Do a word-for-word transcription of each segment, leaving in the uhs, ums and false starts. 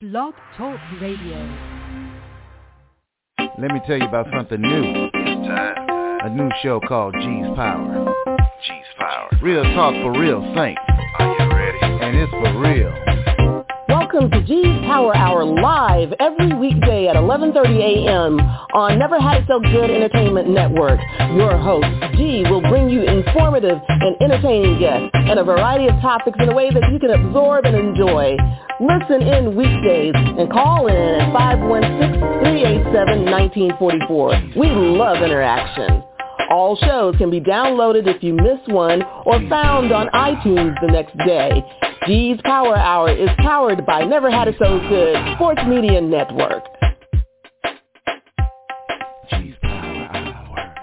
Blog Talk Radio. Let me tell you about something new. It's time. A new show called G's Power. G's Power. Real talk for real saints. Are you ready? And it's for real. Welcome to G's Power Hour live every weekday at eleven thirty a.m. on Never Had It So Good Entertainment Network. Your host, G, will bring you informative and entertaining guests and a variety of topics in a way that you can absorb and enjoy. Listen in weekdays and call in at five one six, three eight seven, one nine four four. We love interaction. All shows can be downloaded if you miss one or found on iTunes the next day. G's Power Hour is powered by Never Had It So Good Sports Media Network. G's Power Hour.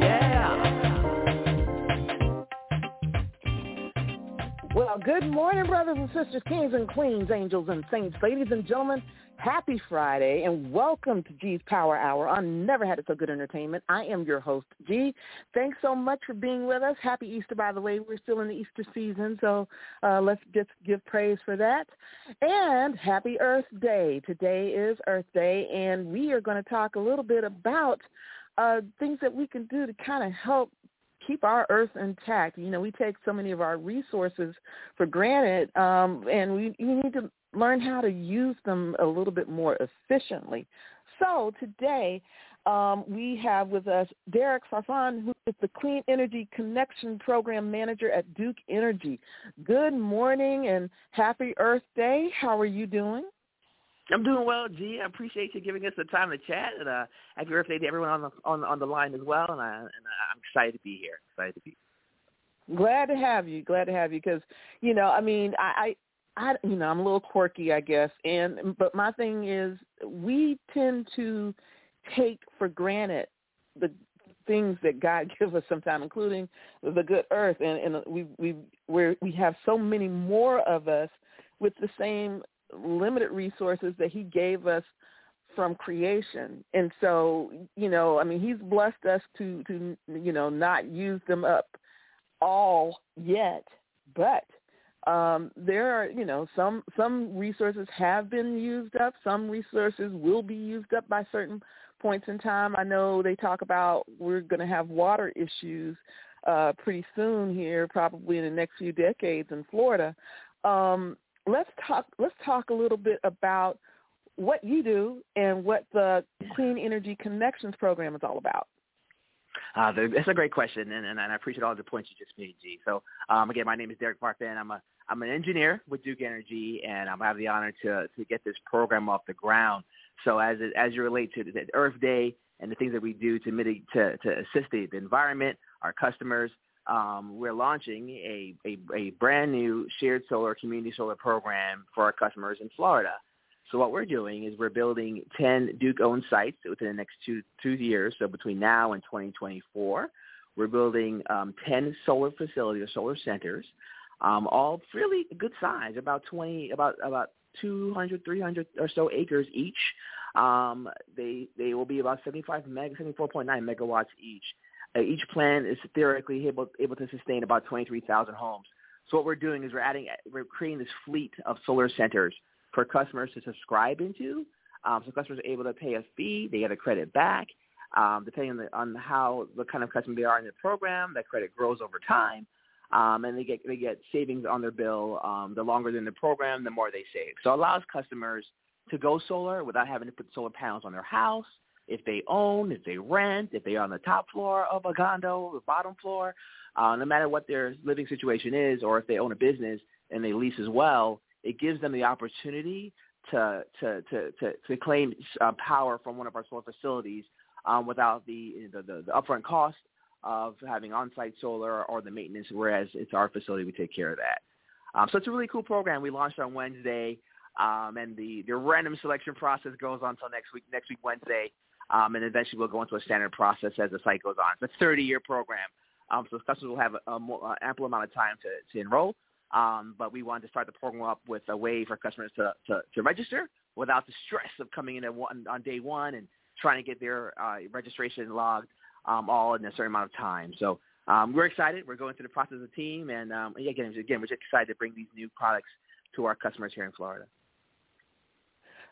Yeah. Well, good morning, brothers and sisters, kings and queens, angels and saints, ladies and gentlemen. Happy Friday, and welcome to G's Power Hour on Never Had It So Good Entertainment. I am your host, G. Thanks so much for being with us. Happy Easter, by the way. We're still in the Easter season, so uh, let's just give praise for that. And happy Earth Day. Today is Earth Day, and we are going to talk a little bit about uh, things that we can do to kind of help keep our earth intact. You know, we take so many of our resources for granted, um, and we, we need to learn how to use them a little bit more efficiently. So today um, we have with us Derek Farfan, who is the Clean Energy Connection Program Manager at Duke Energy. Good morning and happy Earth Day. How are you doing? I'm doing well, G. I appreciate you giving us the time to chat, and uh, happy Earth Day to everyone on the on, on the line as well. And, I, and I'm excited to be here. Excited to be here. Glad to have you. Glad to have you because, you know, I mean, I, I, I, you know, I'm a little quirky, I guess, and but my thing is we tend to take for granted the things that God gives us sometimes, including the good earth, and, and we we we we have so many more of us with the same limited resources that he gave us from creation. And so, you know, I mean, he's blessed us to, to, you know, not use them up all yet, but um, there are, you know, some, some resources have been used up. Some resources will be used up by certain points in time. I know they talk about we're going to have water issues uh, pretty soon here, probably in the next few decades in Florida. Um, Let's talk. Let's talk a little bit about what you do and what the Clean Energy Connections program is all about. Uh, that's a great question, and, and I appreciate all the points you just made, G. So, um, again, my name is Derek Farfan. I'm a I'm an engineer with Duke Energy, and I have the honor to to get this program off the ground. So, as it, as you relate to the Earth Day and the things that we do to mitigate to to assist the, the environment, our customers. Um, we're launching a, a, a brand new shared solar community solar program for our customers in Florida. So what we're doing is we're building ten Duke-owned sites within the next two two years. So between now and twenty twenty-four, we're building um, ten solar facilities or solar centers, um, all really good size, about twenty, about about two hundred, three hundred or so acres each. Um, they they will be about seventy-five meg, seventy-four point nine megawatts each. Uh, each plan is theoretically able, able to sustain about twenty-three thousand homes. So what we're doing is we're adding, we're creating this fleet of solar centers for customers to subscribe into. Um, so customers are able to pay a fee, they get a credit back, um, depending on, the, on how the kind of customer they are in the program. That credit grows over time, um, and they get they get savings on their bill. Um, the longer they're in the program, the more they save. So it allows customers to go solar without having to put solar panels on their house. If they own, if they rent, if they're on the top floor of a condo, the bottom floor, uh, no matter what their living situation is, or if they own a business and they lease as well, it gives them the opportunity to to to to, to claim uh, power from one of our solar facilities um, without the, the the upfront cost of having on-site solar or the maintenance, whereas it's our facility, we take care of that. Um, so it's a really cool program. We launched on Wednesday, um, and the, the random selection process goes on until next week, next week Wednesday. Um, and eventually we'll go into a standard process as the site goes on. It's a thirty-year program, um, so customers will have a, a more uh, ample amount of time to, to enroll. Um, but we wanted to start the program up with a way for customers to, to, to register without the stress of coming in at one, on day one and trying to get their uh, registration logged um, all in a certain amount of time. So um, we're excited. We're going through the process as a team, and um, again, again, we're just excited to bring these new products to our customers here in Florida.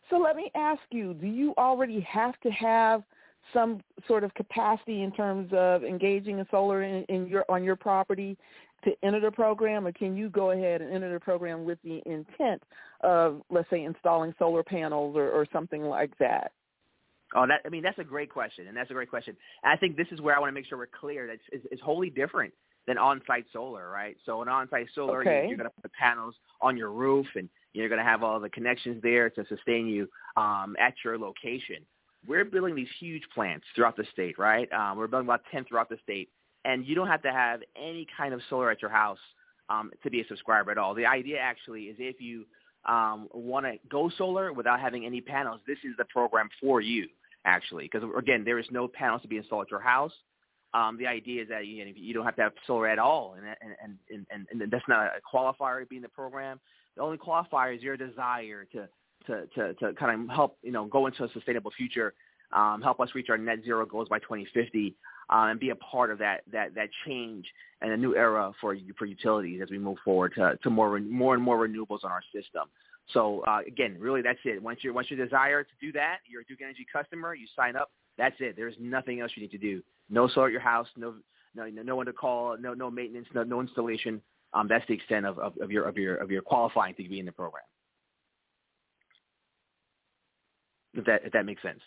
So let me ask you, do you already have to have some sort of capacity in terms of engaging in solar in, in your on your property to enter the program, or can you go ahead and enter the program with the intent of, let's say, installing solar panels or, or something like that? Oh, that I mean, that's a great question, and that's a great question. And I think this is where I want to make sure we're clear. That it's, it's wholly different than on-site solar, right? So an on-site solar, okay. you're, you're going to put panels on your roof, and you're going to have all the connections there to sustain you um, at your location. We're building these huge plants throughout the state, right? Um, we're building about ten throughout the state, and you don't have to have any kind of solar at your house um, to be a subscriber at all. The idea actually is if you um, want to go solar without having any panels, this is the program for you, actually, because, again, there is no panels to be installed at your house. Um, the idea is that you, you don't have to have solar at all, and, and, and, and, and that's not a qualifier to be in the program. The only qualifier is your desire to to, to, to kind of help, you know, go into a sustainable future, um, help us reach our net zero goals by twenty fifty, uh, and be a part of that that that change and a new era for for utilities as we move forward to, to more more and more renewables on our system. So uh, again, really, that's it. Once you once you desire to do that, you're a Duke Energy customer, you sign up. That's it. There's nothing else you need to do. No solar at your house. No no no one to call. No no maintenance. No no installation. Um, that's the extent of, of, of your of your of your qualifying to be in the program. If that if that makes sense.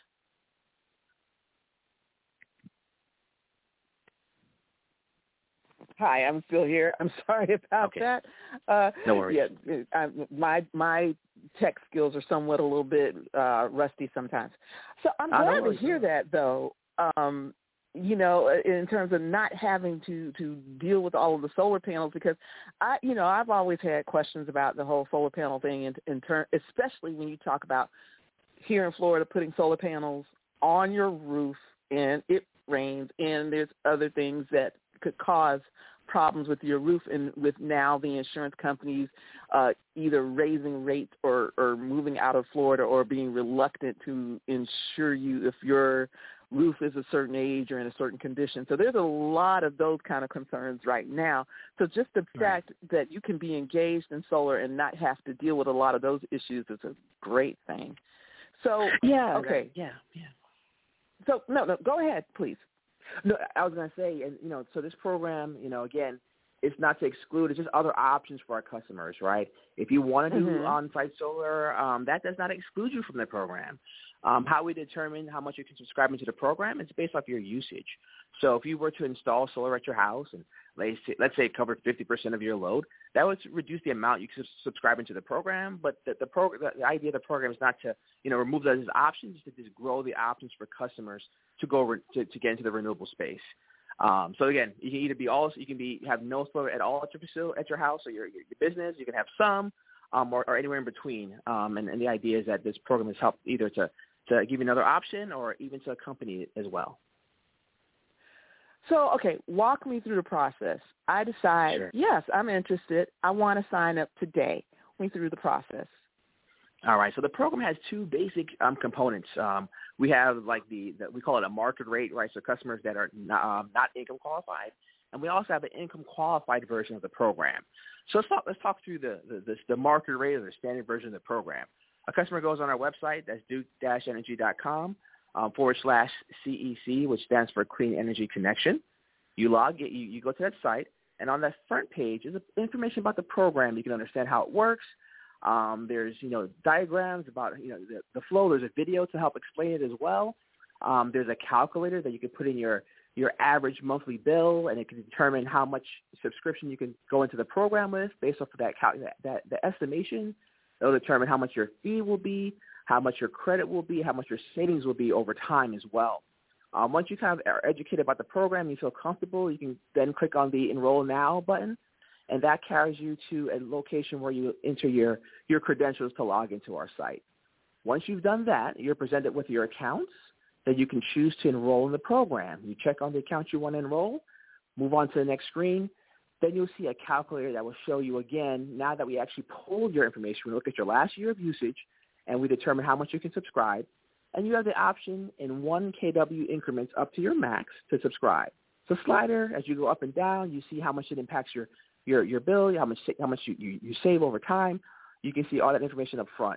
Hi, I'm still here. I'm sorry about okay. that. Uh, no worries. Yeah, I, my my tech skills are somewhat a little bit uh, rusty sometimes. So I'm oh, glad no to hear that, though. Um, you know, in terms of not having to, to deal with all of the solar panels, because I, you know, I've always had questions about the whole solar panel thing, in, in turn, especially when you talk about here in Florida putting solar panels on your roof and it rains, and there's other things that could cause problems with your roof, and with now the insurance companies uh, either raising rates or, or moving out of Florida or being reluctant to insure you if your roof is a certain age or in a certain condition. So there's a lot of those kind of concerns right now. So just the right. fact that you can be engaged in solar and not have to deal with a lot of those issues is a great thing. So, yeah, okay. That, yeah, yeah. So, no, no, go ahead, please. No, I was going to say, and you know, so this program, you know, again, it's not to exclude. It's just other options for our customers, right? If you want to do mm-hmm. on-site solar, um, that does not exclude you from the program. Um, how we determine how much you can subscribe into the program is based off your usage. So if you were to install solar at your house and let's say, let's say it covered fifty percent of your load, that would reduce the amount you can subscribe into the program. But the, the, prog- the idea of the program is not to, you know, remove those as options, to just grow the options for customers to go re- to, to get into the renewable space. Um, so again, you can either be all, you can be have no solar at all at your facility, at your house or your, your, your business. You can have some, um, or, or anywhere in between. Um, and, and the idea is that this program has helped either to to give you another option or even to accompany it as well. So, okay, walk me through the process. I decide, sure. yes, I'm interested. I want to sign up today. Walk me through the process. All right. So the program has two basic um, components. Um, we have like the, the, we call it a market rate, right? So customers that are not, um, not income qualified. And we also have an income qualified version of the program. So let's talk, let's talk through the, the, the, the market rate or the standard version of the program. A customer goes on our website, that's duke dash energy dot com um, forward slash C E C, which stands for Clean Energy Connection. You log it, you, you go to that site, and on that front page is information about the program. You can understand how it works. Um, there's, you know, diagrams about, you know, the, the flow. There's a video to help explain it as well. Um, there's a calculator that you can put in your, your average monthly bill, and it can determine how much subscription you can go into the program with based off of that, cal- that, that the estimation. It'll determine how much your fee will be, how much your credit will be, how much your savings will be over time as well. Um, once you kind of are educated about the program, you feel comfortable, you can then click on the Enroll Now button, and that carries you to a location where you enter your, your credentials to log into our site. Once you've done that, you're presented with your accounts that you can choose to enroll in the program. You check on the account you want to enroll, move on to the next screen. Then you'll see a calculator that will show you again, now that we actually pulled your information, we look at your last year of usage, and we determine how much you can subscribe. And you have the option in one K W increments up to your max to subscribe. So slider, as you go up and down, you see how much it impacts your, your, your bill, how much how much you, you, you save over time. You can see all that information up front.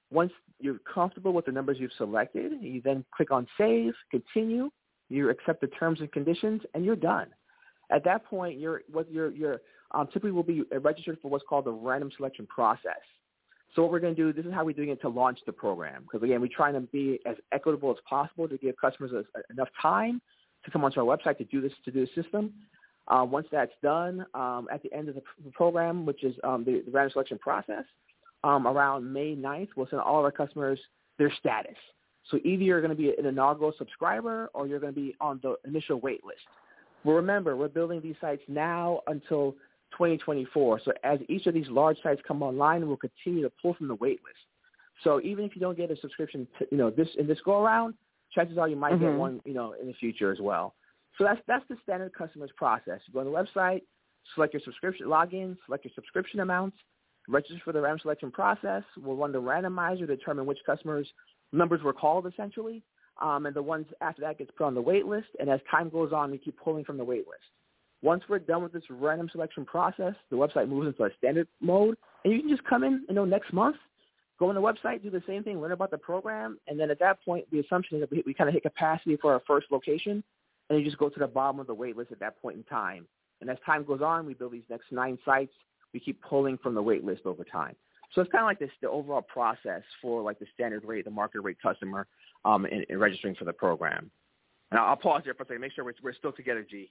Once you're comfortable with the numbers you've selected, you then click on Save, Continue, you accept the terms and conditions, and you're done. At that point, you're what you're you're um, typically will be registered for what's called the random selection process. So what we're going to do, this is how we're doing it to launch the program. Because, again, we're trying to be as equitable as possible to give customers a, a, enough time to come onto our website to do this, to do the system. Uh, once that's done, um, at the end of the p- program, which is um, the, the random selection process, um, around May ninth, we'll send all of our customers their status. So either you're going to be an inaugural subscriber or you're going to be on the initial wait list. Well, remember, we're building these sites now until twenty twenty-four. So as each of these large sites come online, we'll continue to pull from the wait list. So even if you don't get a subscription, to, you know, this in this go around, chances are you might mm-hmm. get one, you know, in the future as well. So that's that's the standard customers process. You go on the website, select your subscription login, select your subscription amounts, register for the random selection process. We'll run the randomizer to determine which customers numbers were called essentially, um, and the ones after that gets put on the wait list. And as time goes on, we keep pulling from the wait list. Once we're done with this random selection process, the website moves into a standard mode, and you can just come in, you know, next month, go on the website, do the same thing, learn about the program, and then at that point, the assumption is that we, we kind of hit capacity for our first location, and you just go to the bottom of the wait list at that point in time. And as time goes on, we build these next nine sites. We keep pulling from the wait list over time. So it's kind of like this, the overall process for like the standard rate, the market rate customer um, in, in registering for the program. And I'll pause here for a second. Make sure we're, we're still together, G.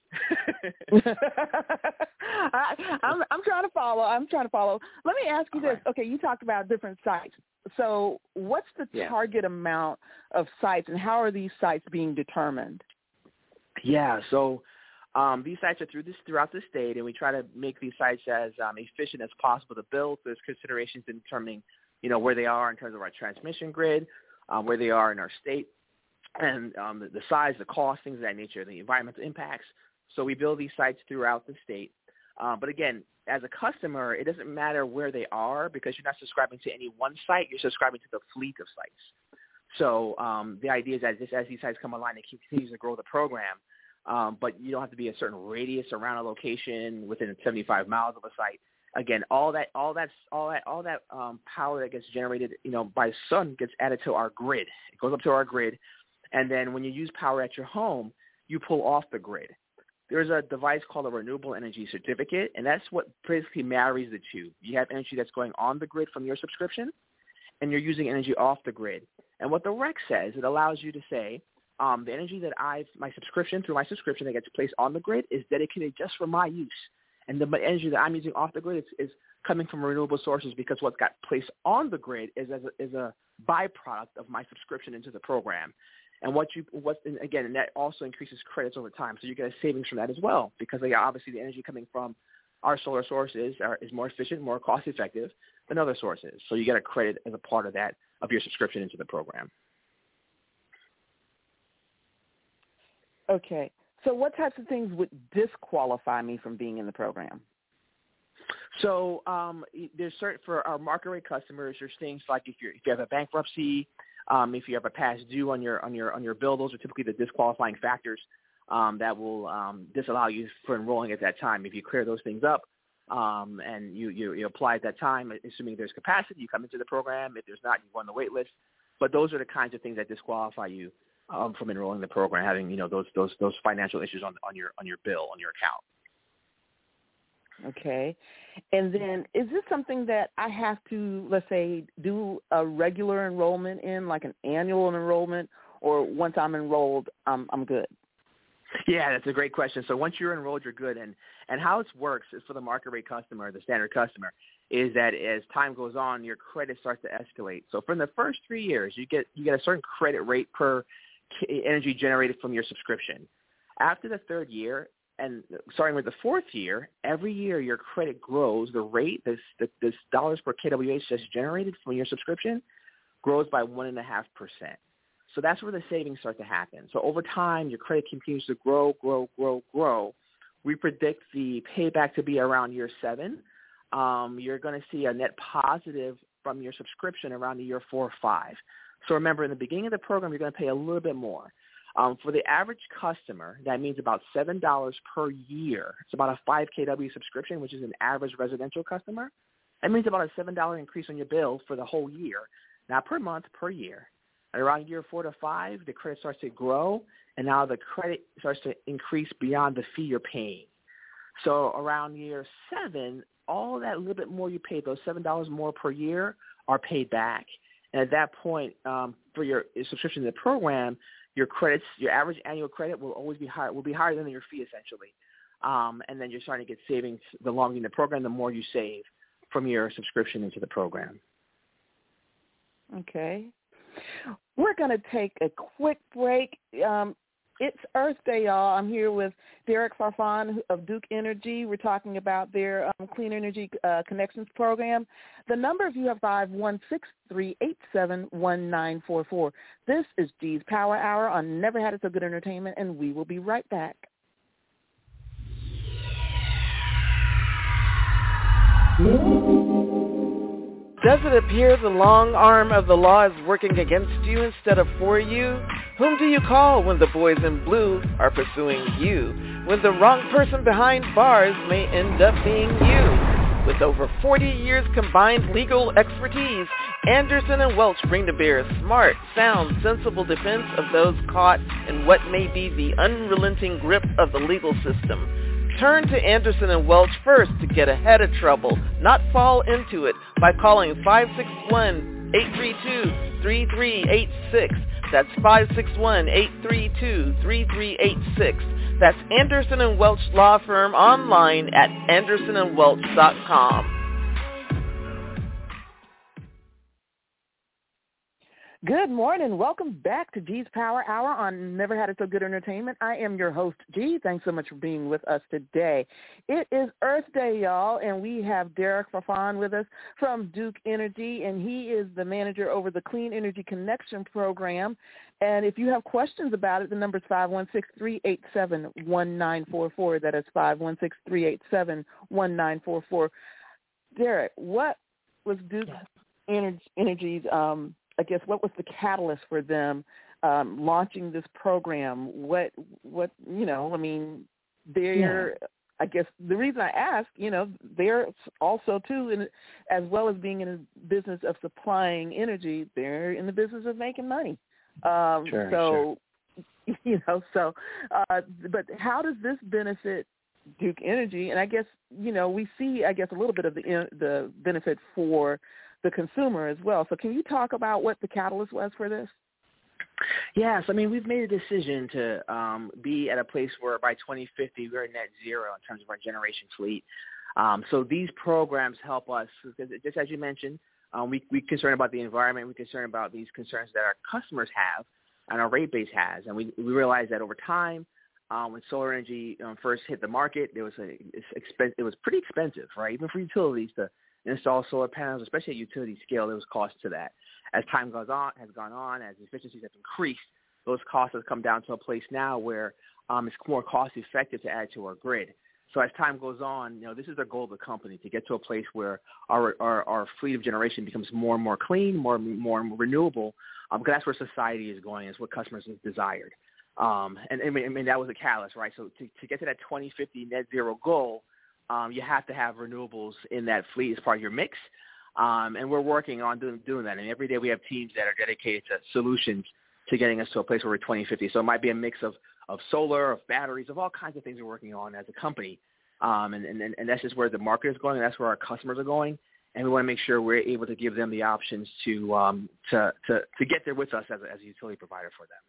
I, I'm, I'm trying to follow. I'm trying to follow. Let me ask you All this. Right. Okay, you talked about different sites. So what's the yeah. target amount of sites, and how are these sites being determined? Yeah, so um, these sites are through this throughout the state, and we try to make these sites as um, efficient as possible to build. There's considerations in determining, you know, where they are in terms of our transmission grid, um, where they are in our state, and um, the, the size, the cost, things of that nature, the environmental impacts. So we build these sites throughout the state. Uh, but again, as a customer, it doesn't matter where they are because you're not subscribing to any one site. You're subscribing to the fleet of sites. So um, the idea is that just as these sites come online, it continues to grow the program. Um, but you don't have to be a certain radius around a location within seventy-five miles of a site. Again, all that, all that, all that, all that um, power that gets generated, you know, by sun gets added to our grid. It goes up to our grid. And then when you use power at your home, you pull off the grid. There's a device called a renewable energy certificate, and that's what basically marries the two. You have energy that's going on the grid from your subscription, and you're using energy off the grid. And what the rec says, it allows you to say, um, the energy that I've, my subscription, through my subscription that gets placed on the grid is dedicated just for my use. And the energy that I'm using off the grid is, is coming from renewable sources because what got placed on the grid is, as a, is a byproduct of my subscription into the program. And what you, what, and again, and that also increases credits over time. So you get a savings from that as well, because like, obviously the energy coming from our solar sources are, is more efficient, more cost effective than other sources. So you get a credit as a part of that, of your subscription into the program. Okay. So what types of things would disqualify me from being in the program? So um, there's certain, for our market rate customers, there's things like if you if you have a bankruptcy, um, if you have a past due on your on your on your bill, those are typically the disqualifying factors um, that will um, disallow you for enrolling at that time. If you clear those things up um, and you, you you apply at that time, assuming there's capacity, you come into the program. If there's not, you go on the wait list. But those are the kinds of things that disqualify you um, from enrolling in the program, having you know those those those financial issues on on your on your bill on your account. Okay. And then is this something that I have to, let's say, do a regular enrollment in, like an annual enrollment, or once I'm enrolled, I'm, I'm good? Yeah, that's a great question. So once you're enrolled, you're good. And, and how it works is for the market rate customer, the standard customer, is that as time goes on, your credit starts to escalate. So for the first three years, you get you get a certain credit rate per energy generated from your subscription. After the third year, and starting with the fourth year, every year your credit grows. The rate, this, this dollars per K W H that's generated from your subscription, grows by one and a half percent. So that's where the savings start to happen. So over time, your credit continues to grow, grow, grow, grow. We predict the payback to be around year seven. Um, you're going to see a net positive from your subscription around the year four or five. So remember, in the beginning of the program, you're going to pay a little bit more. Um, for the average customer, that means about seven dollars per year. It's about a five K W subscription, which is an average residential customer. That means about a seven dollars increase on your bill for the whole year. not per month, per year. At around year four to five, the credit starts to grow, and now the credit starts to increase beyond the fee you're paying. So around year seven, all that little bit more you pay, those seven dollars more per year, are paid back. And at that point, um, for your subscription to the program, your credits, your average annual credit will always be higher, will be higher than your fee essentially. Um, and then you're starting to get savings. The longer you're in the program, the more you save from your subscription into the program. Okay. We're going to take a quick break. Um, it's Earth Day, y'all. I'm here with Derek Farfan of Duke Energy. We're talking about their um, Clean Energy uh, Connections program. The number, if you have five one six, three eight seven, one nine four four. This is G's Power Hour on Never Had It So Good Entertainment, and we will be right back. Does it appear the long arm of the law is working against you instead of for you? Whom do you call when the boys in blue are pursuing you? When the wrong person behind bars may end up being you? With over forty years combined legal expertise, Anderson and Welch bring to bear a smart, sound, sensible defense of those caught in what may be the unrelenting grip of the legal system. Turn to Anderson and Welch first to get ahead of trouble, not fall into it, by calling five six one, eight three two, three three eight six. That's five six one, eight three two, three three eight six. That's Anderson and Welch Law Firm online at anderson and welch dot com. Good morning. Welcome back to G's Power Hour on Never Had It So Good Entertainment. I am your host, G. Thanks so much for being with us today. It is Earth Day, y'all, and we have Derek Farfan with us from Duke Energy, and he is the manager over the Clean Energy Connection program. And if you have questions about it, the number is five one six, three eight seven, one nine four four. That is five one six, three eight seven, one nine four four. Derek, what was Duke Energy, Energy's um, I guess, what was the catalyst for them um, launching this program? What, what, you know, I mean, they're, yeah. I guess the reason I ask, you know, they're also, too, in, as well as being in the business of supplying energy, they're in the business of making money. Um, sure, so, sure. you know, so, uh, but how does this benefit Duke Energy? And I guess, you know, we see, I guess, a little bit of the the benefit for the consumer as well. So can you talk about what the catalyst was for this? Yes. I mean, we've made a decision to um, be at a place where by twenty fifty, we're net zero in terms of our generation fleet. Um, so these programs help us, because just as you mentioned, um, we, we're concerned about the environment. We're concerned about these concerns that our customers have and our rate base has. And we, we realize that over time, um, when solar energy um, first hit the market, there was a, it's expen- it was pretty expensive, right? Even for utilities to install solar panels, especially at utility scale, there was cost to that. As time goes on, has gone on, as efficiencies have increased, those costs have come down to a place now where um, it's more cost effective to add to our grid. So as time goes on, you know, this is the goal of the company, to get to a place where our our, our fleet of generation becomes more and more clean, more more renewable, um, because that's where society is going. It's what customers have desired. Um, and I mean, I mean, that was a catalyst, right? So to, to get to that twenty fifty net zero goal, Um, you have to have renewables in that fleet as part of your mix, um, and we're working on doing, doing that. And every day we have teams that are dedicated to solutions to getting us to a place where we're twenty fifty. So it might be a mix of, of solar, of batteries, of all kinds of things we're working on as a company. Um, and, and, and that's just where the market is going, and that's where our customers are going. And we want to make sure we're able to give them the options to um, to, to, to get there with us as a, as a utility provider for them.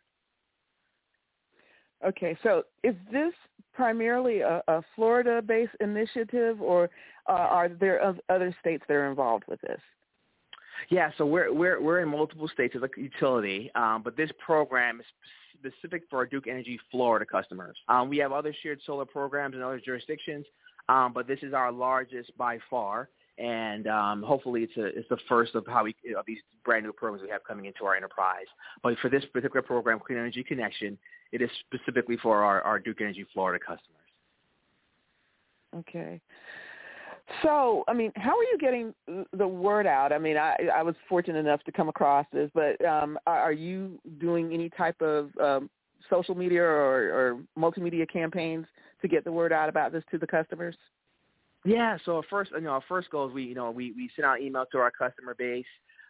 Okay, so is this primarily a, a Florida-based initiative, or uh, are there other states that are involved with this? Yeah, so we're we're we're in multiple states as a utility, um, but this program is specific for our Duke Energy Florida customers. Um, we have other shared solar programs in other jurisdictions, um, but this is our largest by far, and um, hopefully it's a, it's the first of how we you know, these brand new programs we have coming into our enterprise. But for this particular program, Clean Energy Connection, it is specifically for our, our Duke Energy Florida customers. Okay. So, I mean, how are you getting the word out? I mean, I, I was fortunate enough to come across this, but um, are you doing any type of um, social media or, or multimedia campaigns to get the word out about this to the customers? Yeah. So, first, you know, our first goal is we, you know, we, we send out email to our customer base.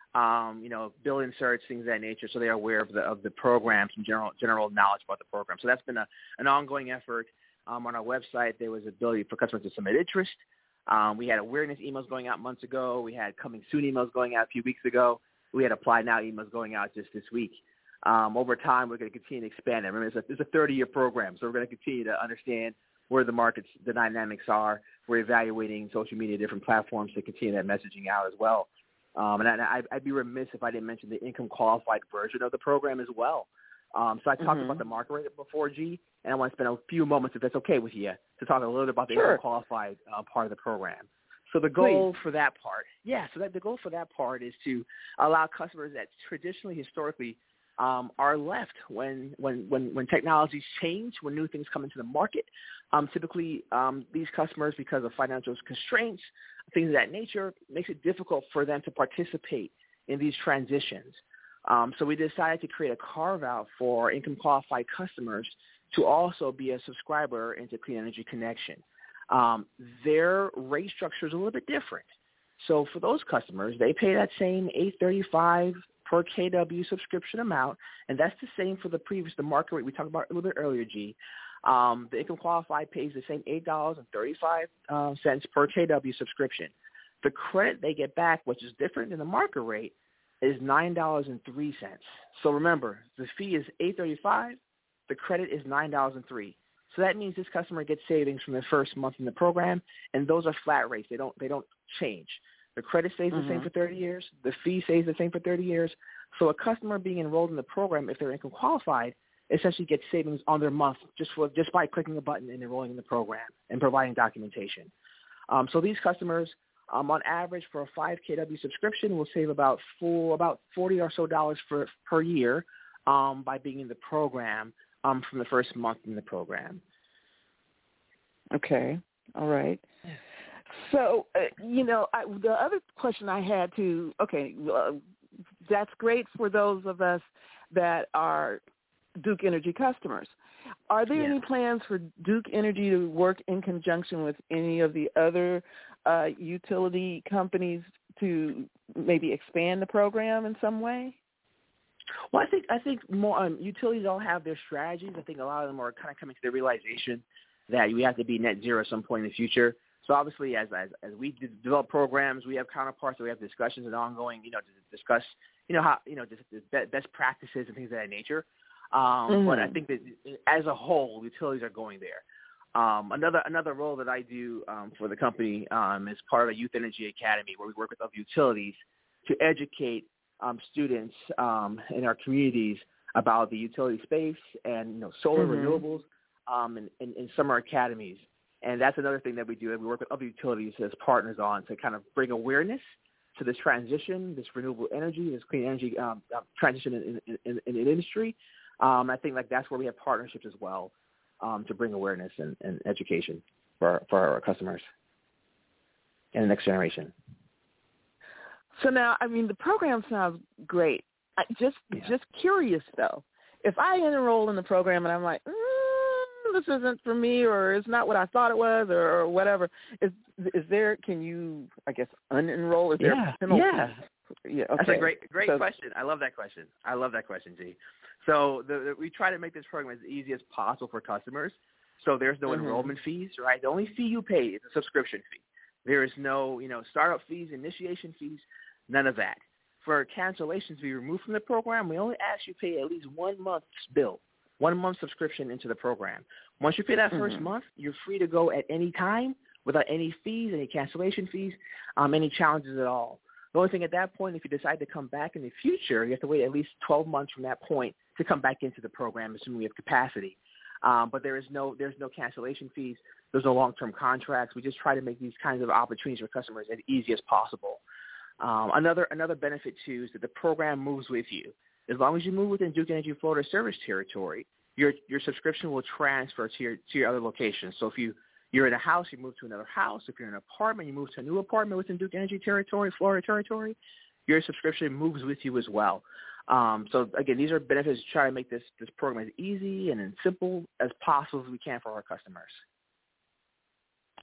um, you know, bill inserts, things of that nature, so they are aware of the of the program, some general general knowledge about the program. So that's been a, an ongoing effort. Um, on our website, there was ability for customers to submit interest. Um, we had awareness emails going out months ago. We had coming soon emails going out a few weeks ago. We had apply now emails going out just this week. Um, over time, we're going to continue to expand it. Remember, it's a, it's a thirty-year program, so we're going to continue to understand where the markets, the dynamics are. We're evaluating social media, different platforms to continue that messaging out as well. Um, and I, I'd be remiss if I didn't mention the income-qualified version of the program as well. Um, so I talked mm-hmm. about the market rate before, G, and I want to spend a few moments, if that's okay with you, to talk a little bit about the sure. income-qualified uh, part of the program. So the goal Please. for that part, yeah, so that the goal for that part is to allow customers that traditionally, historically, um, are left when, when, when, when technologies change, when new things come into the market. Um, typically, um, these customers, because of financial constraints, things of that nature, makes it difficult for them to participate in these transitions. Um, so we decided to create a carve-out for income-qualified customers to also be a subscriber into Clean Energy Connection. Um, their rate structure is a little bit different. So for those customers, they pay that same eight thirty-five per K W subscription amount, and that's the same for the previous, the market rate we talked about a little bit earlier, G. Um, the income qualified pays the same eight dollars and thirty-five cents per K W subscription. The credit they get back, which is different than the market rate, is nine dollars and three cents. So remember, the fee is eight thirty-five, the credit is nine dollars and three cents. So that means this customer gets savings from their first month in the program, and those are flat rates. They don't they don't change. The credit stays mm-hmm. the same for thirty years. The fee stays the same for thirty years. So a customer being enrolled in the program, if they're income qualified, essentially gets savings on their month just for just by clicking a button and enrolling in the program and providing documentation. Um, so these customers, um, on average, for a five K W subscription, will save about four, about forty or so dollars for, per year um, by being in the program um, from the first month in the program. Okay. All right. So, uh, you know, I, the other question I had to, okay, uh, that's great for those of us that are Duke Energy customers. Are there yeah. any plans for Duke Energy to work in conjunction with any of the other uh, utility companies to maybe expand the program in some way? Well, I think I think more um, utilities all have their strategies. I think a lot of them are kind of coming to the realization that we have to be net zero at some point in the future. So obviously, as as, as we develop programs, we have counterparts, so we have discussions and ongoing, you know, to discuss, you know, how, you know, just best practices and things of that nature. Um, mm-hmm. But I think that as a whole, utilities are going there. Um, another another role that I do um, for the company um, is part of the Youth Energy Academy, where we work with other utilities to educate um, students um, in our communities about the utility space and, you know, solar mm-hmm. renewables um, in, in, in summer academies. And that's another thing that we do, and we work with other utilities as partners on to kind of bring awareness to this transition, this renewable energy, this clean energy um, transition in, in, in, in the industry. Um, I think like that's where we have partnerships as well um, to bring awareness and, and education for our, for our customers and the next generation. So now, I mean, the program sounds great. I just yeah. just curious though, if I enroll in the program and I'm like, mm, this isn't for me, or it's not what I thought it was, or, or whatever, is is there? Can you, I guess, unenroll? Is there yeah. a penalty? Yeah. Yeah, okay. That's a great, great so, question. I love that question. I love that question, G. So the, the, we try to make this program as easy as possible for customers. So there's no mm-hmm. enrollment fees, right? The only fee you pay is a subscription fee. There is no, you know, startup fees, initiation fees, none of that. For cancellations to be removed from the program, we only ask you pay at least one month's bill, one month subscription into the program. Once you pay that first mm-hmm. month, you're free to go at any time without any fees, any cancellation fees, um, any challenges at all. The only thing at that point, if you decide to come back in the future, you have to wait at least twelve months from that point to come back into the program, assuming we have capacity. Um, but there is no there's no cancellation fees. There's no long-term contracts. We just try to make these kinds of opportunities for customers as easy as possible. Um, another another benefit, too, is that the program moves with you. As long as you move within Duke Energy Florida service territory, your your subscription will transfer to your to your other locations. So if you You're in a house, you move to another house. If you're in an apartment, you move to a new apartment within Duke Energy territory, Florida territory. Your subscription moves with you as well. Um, so, again, these are benefits to try to make this, this program as easy and as simple as possible as we can for our customers.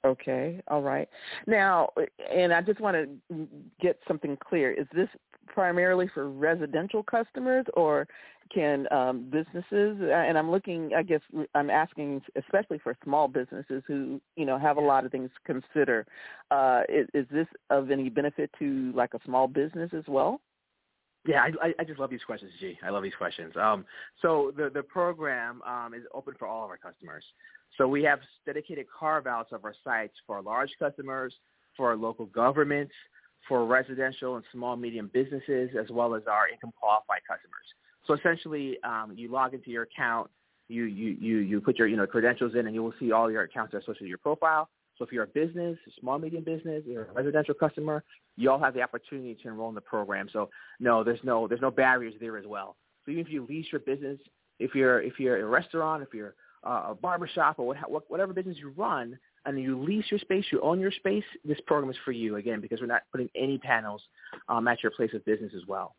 Okay, all right. Now, and I just want to get something clear. Is this primarily for residential customers, or can um, businesses, and I'm looking, I guess I'm asking especially for small businesses who, you know, have a lot of things to consider. Uh, is, is this of any benefit to like a small business as well? Yeah, I, I just love these questions, G. I love these questions. Um, so the, the program um, is open for all of our customers. So we have dedicated carve-outs of our sites for large customers, for local governments, for residential and small, medium businesses, as well as our income-qualified customers. So essentially, um, you log into your account, you, you, you, you put your you know credentials in, and you will see all your accounts that are associated with your profile. So if you're a business, a small, medium business, you're a residential customer, you all have the opportunity to enroll in the program. So no, there's no there's no barriers there as well. So even if you lease your business, if you're if you're a restaurant, if you're uh, a barbershop, or what, whatever business you run, and you lease your space, you own your space, this program is for you, again, because we're not putting any panels um, at your place of business as well.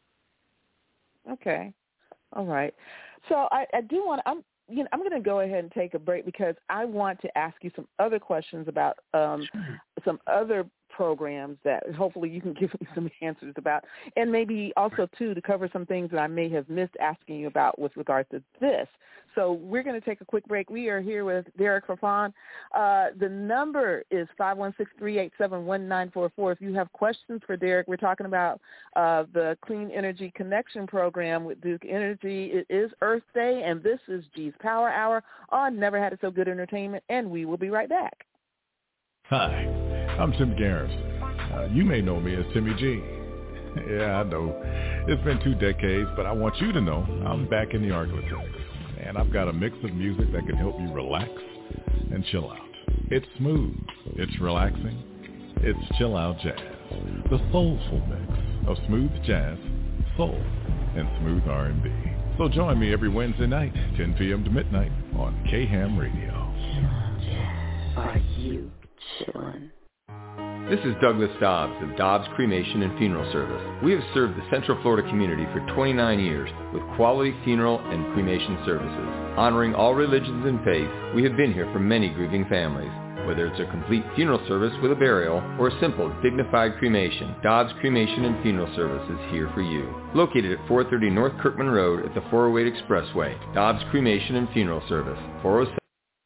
Okay. All right. So I, I do want to, I'm, you know, I'm going to go ahead and take a break because I want to ask you some other questions about um, sure. some other programs that hopefully you can give me some answers about, and maybe also, too, to cover some things that I may have missed asking you about with regard to this. So we're going to take a quick break. We are here with Derek Farfan. Uh, the number is five one six, three eight seven, one nine four four. If you have questions for Derek, we're talking about uh, the Clean Energy Connection Program with Duke Energy. It is Earth Day, and this is G's Power Hour on Never Had It So Good Entertainment, and we will be right back. Hi, I'm Tim Garrison. Uh, you may know me as Timmy G. Yeah, I know. It's been two decades, but I want you to know I'm back in the Arklatex. And I've got a mix of music that can help you relax and chill out. It's smooth. It's relaxing. It's chill out jazz. The soulful mix of smooth jazz, soul, and smooth R and B. So join me every Wednesday night, ten p.m. to midnight on K-Ham Radio. Are you chillin'? This is Douglas Dobbs of Dobbs Cremation and Funeral Service. We have served the Central Florida community for twenty-nine years with quality funeral and cremation services. Honoring all religions and faiths, we have been here for many grieving families. Whether it's a complete funeral service with a burial or a simple, dignified cremation, Dobbs Cremation and Funeral Service is here for you. Located at four thirty North Kirkman Road at the four oh eight Expressway, Dobbs Cremation and Funeral Service, four oh seven.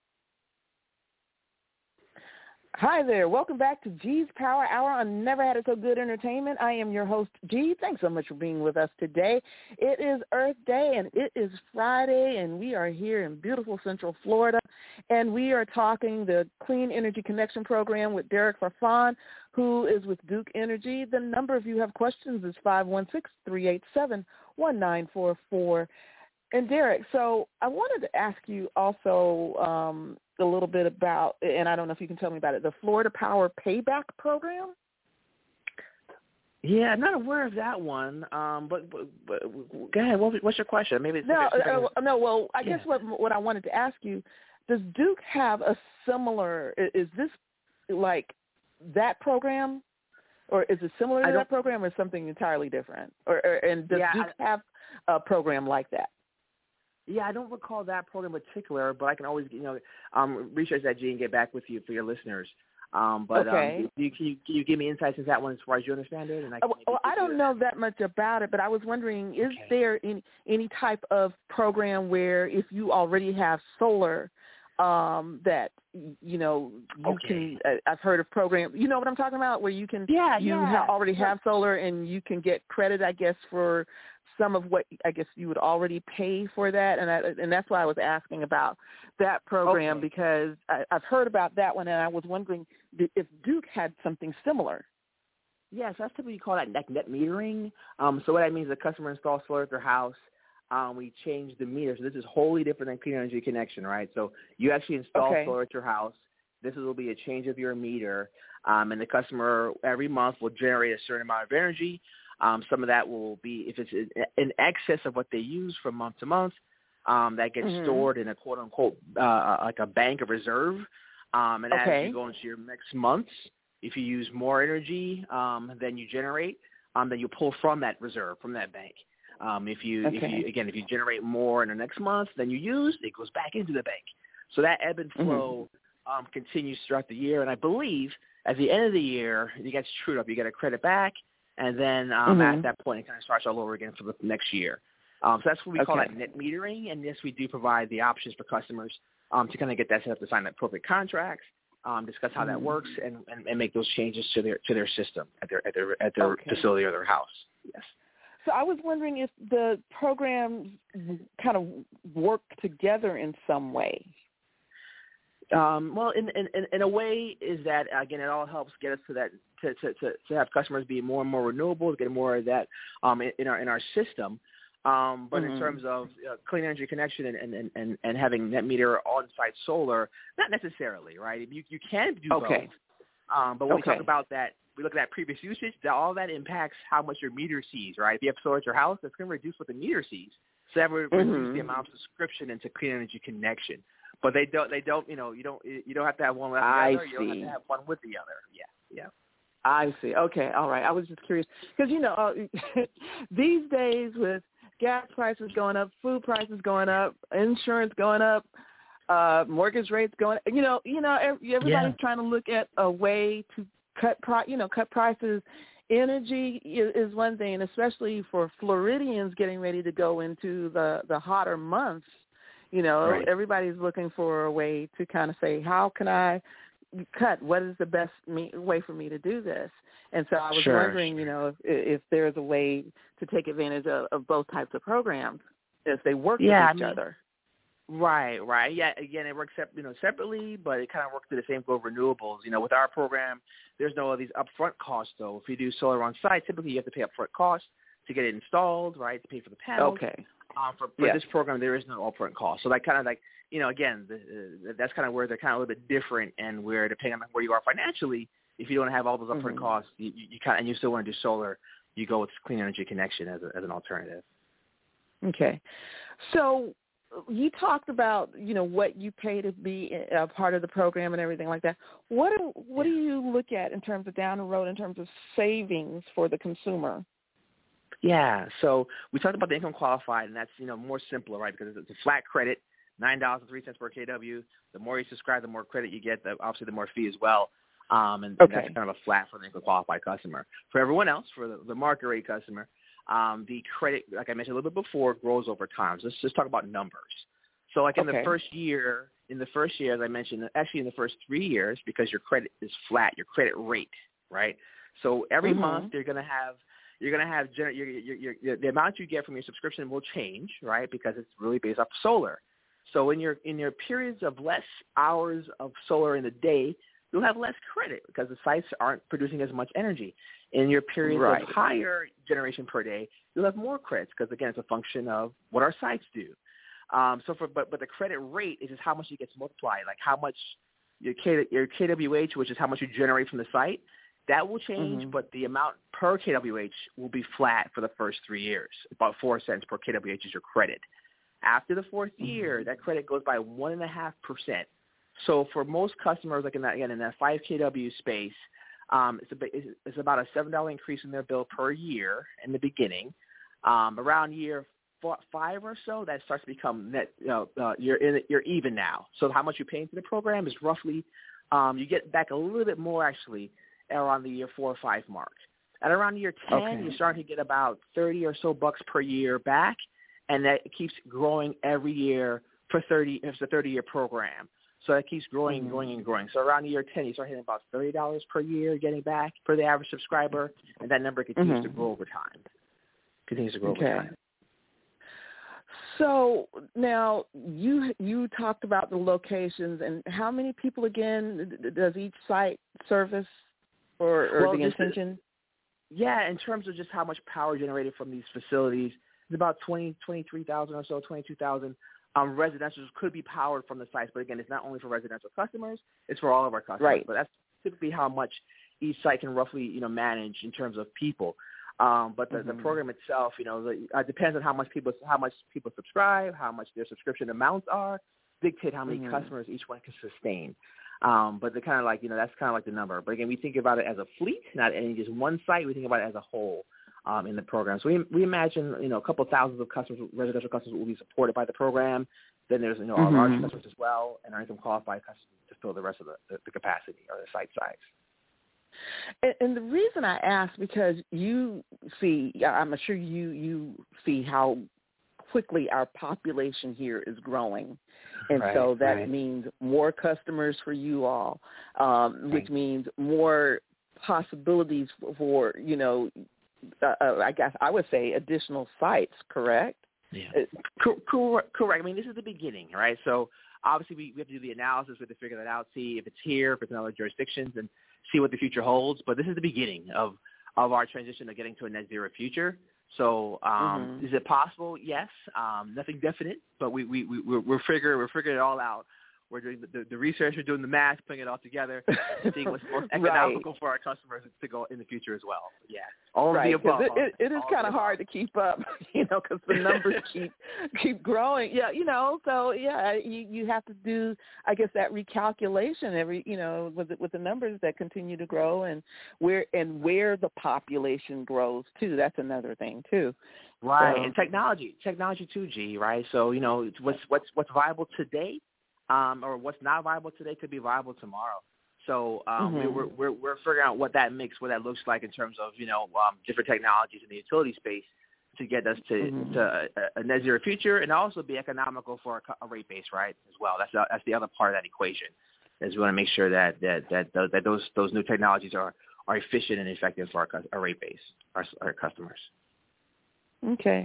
Hi there. Welcome back to G's Power Hour on Never Had It So Good Entertainment. I am your host, G. Thanks so much for being with us today. It is Earth Day, and it is Friday, and we are here in beautiful Central Florida, and we are talking the Clean Energy Connection Program with Derek Farfan, who is with Duke Energy. The number, if you have questions, is five one six, three eight seven, one nine four four. And Derek, so I wanted to ask you also um, a little bit about, and I don't know if you can tell me about it, the Florida Power Payback Program? Yeah, I'm not aware of that one. Um, but, but, but go ahead. What, what's your question? Maybe it's no, uh, no. Well, I yeah. guess what what I wanted to ask you: does Duke have a similar? Is this like that program, or is it similar to that program, or something entirely different? Or, or and does yeah, Duke I, have a program like that? Yeah, I don't recall that program in particular, but I can always, you know, um, research that, G, and get back with you for your listeners. Um, but okay. um, you, can, you, can you give me insights into that one as far as you understand it? And I, can well, I don't know that much about it, but I was wondering, is okay. there any, any type of program where if you already have solar um, that, you know, you okay. can, uh, I've heard of programs, you know what I'm talking about, where you can, yeah, you yeah. ha- already have solar and you can get credit, I guess, for some of what I guess you would already pay for that, and I, and that's why I was asking about that program okay. because I, I've heard about that one, and I was wondering if Duke had something similar. Yes, that's typically called that like net metering. Um, so what that means is the customer installs solar at their house. Um, we change the meter. So this is wholly different than Clean Energy Connection, right? So you actually install okay. solar at your house. This will be a change of your meter, um, and the customer every month will generate a certain amount of energy. Um, some of that will be, if it's in excess of what they use from month to month, um, that gets mm-hmm. stored in a quote-unquote uh, like a bank of reserve. Um, and okay. as you go into your next months, if you use more energy um, than you generate, um, then you pull from that reserve, from that bank. Um, if you, okay. if you, again, if you generate more in the next month than you use, it goes back into the bank. So that ebb and flow um, continues throughout the year. And I believe at the end of the year, you get trued up. You get a credit back, and then um, mm-hmm. at that point, it kind of starts all over again for the next year. Um, so that's what we call okay. that net metering. And yes, we do provide the options for customers um, to kind of get that set up to sign the appropriate contracts, um, discuss how mm-hmm. that works, and, and, and make those changes to their to their system at their at their at their okay. facility or their house. Yes. So I was wondering if the programs kind of work together in some way. Um, well, in, in in a way, is that again, it all helps get us to that to to, to, to have customers be more and more renewables, get more of that um, in, in our in our system. Um, but mm-hmm. in terms of uh, clean energy connection and, and, and, and having net meter on-site solar, not necessarily, right? You you can do okay. both. Um, but when okay. we talk about that, we look at that previous usage. That all that impacts how much your meter sees, right? If you have solar at your house, that's going to reduce what the meter sees. So that would mm-hmm. reduce the amount of subscription into clean energy connection. But they don't. They don't. You know. You don't. You don't have to have one without the other. I You don't see. have to have one with the other. Yeah. Yeah. I see. Okay. All right. I was just curious because you know uh, these days with gas prices going up, food prices going up, insurance going up, uh, mortgage rates going. You know. You know. Everybody's yeah. trying to look at a way to cut. Pri- you know, cut prices. Energy is, is one thing, especially for Floridians getting ready to go into the the hotter months. You know, right. everybody's looking for a way to kind of say, how can I cut? What is the best me, way for me to do this? And so I was sure. wondering, you know, if, if there's a way to take advantage of, of both types of programs if they work yeah, with each I mean, other. Right, right. Yeah, again, it works you know, separately, but it kind of works to the same goal of renewables. You know, with our program, there's no of these upfront costs, though. If you do solar on site, typically you have to pay upfront costs to get it installed, right, to pay for the panels. Okay. Um, for for yes. this program, there is no upfront cost. So that kind of like, you know, again, the, uh, that's kind of where they're kind of a little bit different, and where depending on where you are financially, if you don't have all those upfront mm-hmm. costs, you, you, you kind of, and you still want to do solar, you go with clean energy connection as a, as an alternative. Okay. So you talked about, you know, what you pay to be a part of the program and everything like that. What do, what do you look at in terms of down the road in terms of savings for the consumer? Yeah, so we talked about the income qualified, and that's, you know, more simpler, right, because it's a flat credit, nine dollars and three cents per K W. The more you subscribe, the more credit you get, the, obviously the more fee as well, um, and, okay. and that's kind of a flat for the income qualified customer. For everyone else, for the, the market rate customer, um, the credit, like I mentioned a little bit before, grows over time. So let's just talk about numbers. So like in okay. the first year, in the first year, as I mentioned, actually in the first three years, because your credit is flat, your credit rate, right? So every mm-hmm. month you're going to have You're going to have gener- your, your, your, your, the amount you get from your subscription will change, right? Because it's really based off solar. So in your in your periods of less hours of solar in the day, you'll have less credit because the sites aren't producing as much energy. In your periods right. of higher generation per day, you'll have more credits because again, it's a function of what our sites do. Um, so for but but the credit rate is just how much it gets multiplied, like how much your K, your K W H, which is how much you generate from the site. That will change, mm-hmm. but the amount per K W H will be flat for the first three years. About four cents per K W H is your credit. After the fourth mm-hmm. year, that credit goes by one and a half percent. So for most customers, like in that again in that five K W space, um, it's, a, it's about a seven dollar increase in their bill per year in the beginning. Um, around year four, five or so, that starts to become net. You know, uh, you're in, you're even now. So how much you pay into the program is roughly um, you get back a little bit more actually around the year four or five mark. At around year ten, okay. you're starting to get about thirty or so bucks per year back, and that keeps growing every year for thirty. It's a thirty-year program, so it keeps growing, mm-hmm. growing, and growing. So around year ten, you start hitting about thirty dollars per year getting back for the average subscriber, and that number continues mm-hmm. to grow over time. Continues to grow okay. over time. So now you you talked about the locations and how many people again does each site service? Or, or well, the just, intention? Yeah, in terms of just how much power generated from these facilities, it's about twenty, twenty-three thousand or so, twenty-two thousand. Um, residentials could be powered from the sites, but again, it's not only for residential customers; it's for all of our customers. Right. But that's typically how much each site can roughly, you know, manage in terms of people. Um, but the, mm-hmm. the program itself, you know, the, uh, depends on how much people how much people subscribe, how much their subscription amounts are, dictate how many mm-hmm. customers each one can sustain. Um, but they're kind of like, you know, that's kind of like the number. But again, we think about it as a fleet, not in just one site. We think about it as a whole um, in the program. So we we imagine, you know, a couple of thousands of customers, residential customers will be supported by the program. Then there's, you know, mm-hmm. our large customers as well, and our income qualified customers, fill the rest of the, the, the capacity or the site size. And, and the reason I ask, because you see, I'm sure you, you see how quickly our population here is growing. And right, so that right. means more customers for you all, um, which right. means more possibilities for, you know, uh, uh, I guess I would say additional sites, correct? Yeah. Co- co- correct. I mean, this is the beginning, right? So obviously we, we have to do the analysis. We have to figure that out, see if it's here, if it's in other jurisdictions, and see what the future holds. But this is the beginning of, of our transition to getting to a net zero future. So um, mm-hmm. is it possible? Yes. Um, nothing definite, but we, we, we, we're, we're, figure, we're figuring it all out. We're doing the, the, the research, we're doing the math, putting it all together, and seeing what's most economical right. for our customers to go in the future as well. Yeah, all right. of the above. It, it, it is kind of hard to keep up, you know, because the numbers keep keep growing. Yeah, you know, so yeah, you, you have to do, I guess, that recalculation every, you know, with the, with the numbers that continue to grow and where and where the population grows too. That's another thing too. Right, so, and technology, technology too, G. Right, so you know, what's what's what's viable today. Um, or what's not viable today could be viable tomorrow. So um, mm-hmm. we're, we're we're figuring out what that mix, what that looks like in terms of you know um, different technologies in the utility space to get us to, mm-hmm. to a, a net zero future and also be economical for a, a rate base, right? As well, that's the, that's the other part of that equation. Is we want to make sure that that that that those those new technologies are, are efficient and effective for our, our rate base, our, our customers. Okay.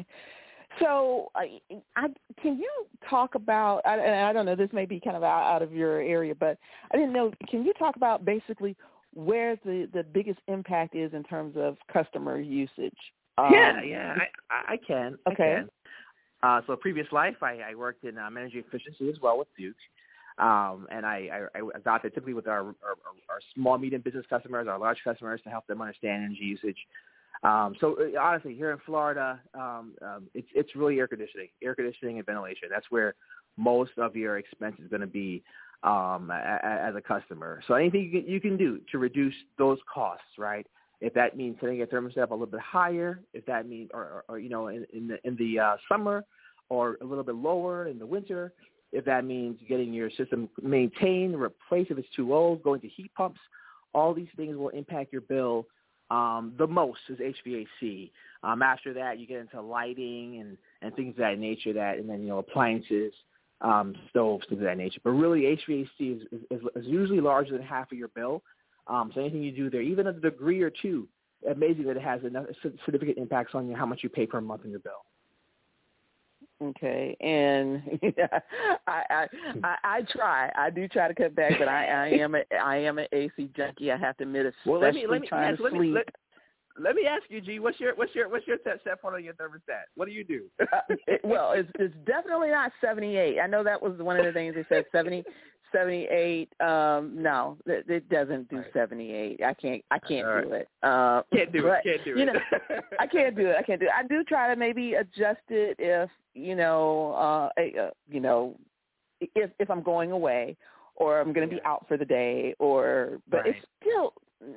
So, I, I, can you talk about, I, and I don't know, this may be kind of out, out of your area, but I didn't know, can you talk about basically where the, the biggest impact is in terms of customer usage? Um, yeah, yeah, I, I can. Okay. I can. Uh, so previous life, I, I worked in um, energy efficiency as well with Duke. Um, and I, I, I adopted typically with our, our, our small, medium business customers, our large customers to help them understand energy usage. Um, so uh, honestly, here in Florida, um, um, it's it's really air conditioning, air conditioning and ventilation. That's where most of your expense is going to be um, a, a, as a customer. So anything you can, you can do to reduce those costs, right? If that means setting your thermostat up a little bit higher, if that means, or, or, or you know, in, in the in the uh, summer, or a little bit lower in the winter, if that means getting your system maintained, replaced if it's too old, going to heat pumps, all these things will impact your bill. Um, the most is H V A C. Um, after that, you get into lighting and, and things of that nature. That and then you know appliances, um, stoves, things of that nature. But really, H V A C is, is, is usually larger than half of your bill. Um, so anything you do there, even a degree or two, amazing that it has enough significant impacts on you how much you pay per month in your bill. Okay, and yeah, I, I I I try. I do try to cut back, but I, I am a I am an A C junkie. I have to admit, especially well, let me, let me, trying yes, to let sleep. Me, let, let me ask you, G. What's your what's your what's your set, set point on your thermostat? What do you do? uh, it, well, it's it's definitely not seventy-eight. I know that was one of the things they said seventy. seventy-eight. Um, no, it, it doesn't do right. seventy-eight. I can't. I can't right. do it. Uh, can't do but, it. Can't do you it. Know, I can't do it. I can't do it. I do try to maybe adjust it if you know, uh, uh you know, if if I'm going away or I'm going to yeah. be out for the day, or but right. it's still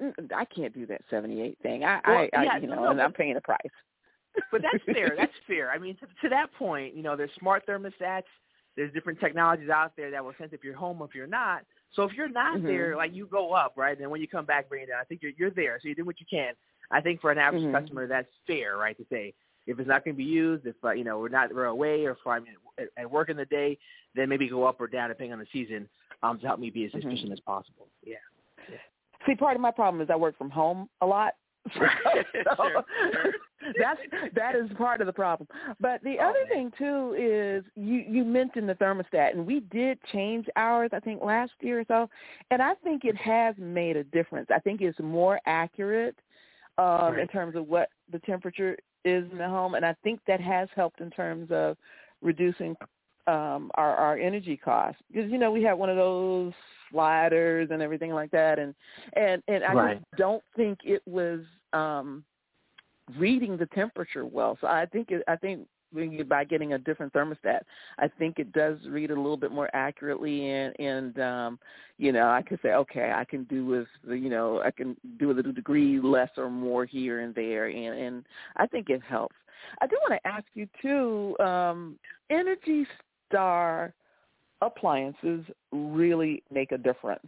I can't do that seventy-eight thing. I, well, I, I yeah, you know, no, and I'm paying the price. But that's fair. That's fair. I mean, to, to that point, you know, there's smart thermostats. There's different technologies out there that will sense if you're home or if you're not. So if you're not mm-hmm. there, like you go up, right? And then when you come back, bring it down. I think you're you're there. So you do what you can. I think for an average mm-hmm. customer, that's fair, right? To say if it's not going to be used, if uh, you know we're not we're away or if I'm at, at work in the day, then maybe go up or down depending on the season um, to help me be as efficient mm-hmm. as possible. Yeah. yeah. See, part of my problem is I work from home a lot. so, sure, sure. that's that is part of the problem. But the oh, other man. thing too is you you mentioned the thermostat, and we did change ours I think last year or so, and I think it has made a difference. I think it's more accurate um, right. in terms of what the temperature is in the home, and I think that has helped in terms of reducing um, our our energy costs, because you know we had one of those sliders and everything like that, and and and I right. just don't think it was um, reading the temperature well. So I think it, I think when you, by getting a different thermostat, I think it does read it a little bit more accurately, and and um, you know I could say okay, I can do with the, you know I can do with a degree less or more here and there, and and I think it helps. I do want to ask you too, um, Energy Star appliances really make a difference?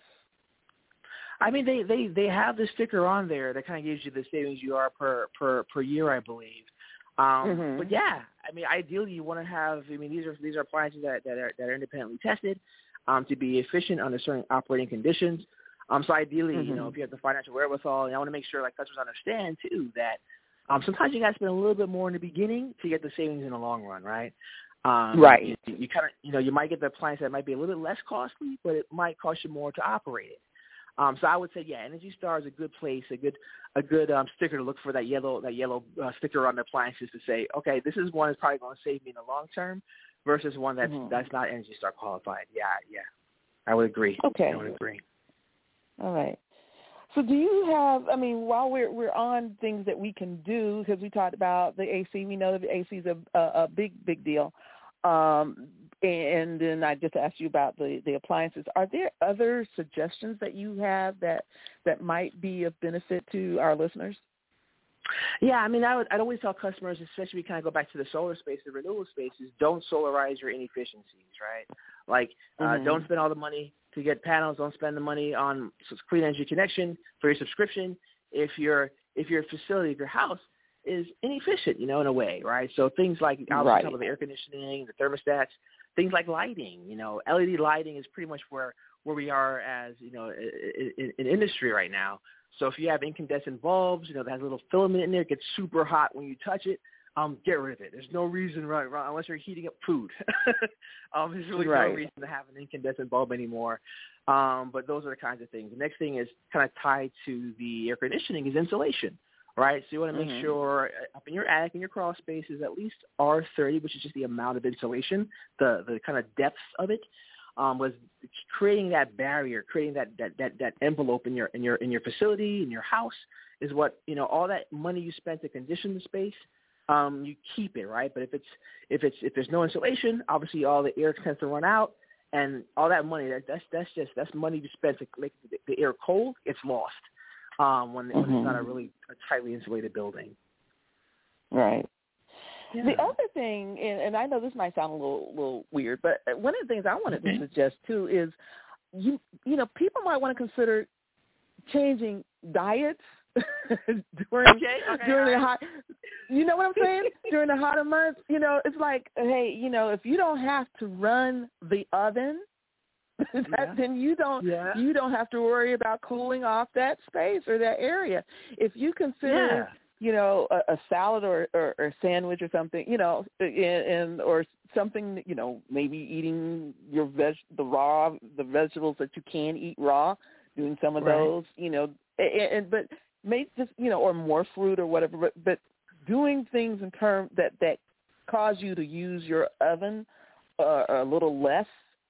I mean, they, they, they have the sticker on there that kind of gives you the savings you are per, per, per year, I believe. Um, mm-hmm. But yeah, I mean, ideally you want to have. I mean, these are these are appliances that, that are that are independently tested um, to be efficient under certain operating conditions. Um, so ideally, mm-hmm. you know, if you have the financial wherewithal, and I want to make sure like customers understand too that um, sometimes you got to spend a little bit more in the beginning to get the savings in the long run, right? Um, right. You, you kind of, you know, you might get the appliance that might be a little bit less costly, but it might cost you more to operate it. Um, so I would say, yeah, Energy Star is a good place, a good, a good um, sticker to look for that yellow, that yellow uh, sticker on the appliances to say, okay, this is one that's probably going to save me in the long term, versus one that's mm-hmm. that's not Energy Star qualified. Yeah, yeah, I would agree. Okay, I would agree. All right. So do you have? I mean, while we're we're on things that we can do, because we talked about the A C, we know that the A C is a, a, a big big deal. Um, And then I just asked you about the, the appliances. Are there other suggestions that you have that that might be of benefit to our listeners? Yeah, I mean, I would, I'd always tell customers, especially kind of go back to the solar space, the renewable spaces, don't solarize your inefficiencies, right? Like, mm-hmm. uh, don't spend all the money to get panels. Don't spend the money on clean energy connection for your subscription if your if your facility, if your house is inefficient, you know, in a way, right? So things like obviously right. some of the air conditioning, the thermostats, things like lighting, you know, L E D lighting is pretty much where, where we are as, you know, in, in industry right now. So if you have incandescent bulbs, you know, that has a little filament in there, it gets super hot when you touch it, um, get rid of it. There's no reason, right, right unless you're heating up food. um, there's really right. no reason to have an incandescent bulb anymore. Um, but those are the kinds of things. The next thing is kind of tied to the air conditioning is insulation. Right, so you want to make mm-hmm. sure up in your attic, in your crawl space, is at least R thirty, which is just the amount of insulation, the the kind of depth of it, um, was creating that barrier, creating that, that, that, that envelope in your in your in your facility, in your house, is what, you know, all that money you spent to condition the space, um, you keep it, right? But if it's if it's if there's no insulation, obviously all the air tends to run out, and all that money that that's that's just that's money you spent to make the, the air cold, it's lost. Um, when, mm-hmm. when it's not a really a tightly insulated building. Right. Yeah. The other thing, and, and I know this might sound a little little weird, but one of the things I wanted to suggest too is, you you know, people might want to consider changing diets during okay, okay, during right. the hot. You know what I'm saying? During the hotter months, you know, it's like, hey, you know, if you don't have to run the oven. that, yeah. then you don't yeah. you don't have to worry about cooling off that space or that area. If you consider, yeah. you know, a, a salad or, or, or a sandwich or something, you know, and, and or something, you know, maybe eating your veg, the raw, the vegetables that you can eat raw, doing some of right. those, you know, and, and but make just, you know, or more fruit or whatever, but, but doing things in terms that, that cause you to use your oven uh, a little less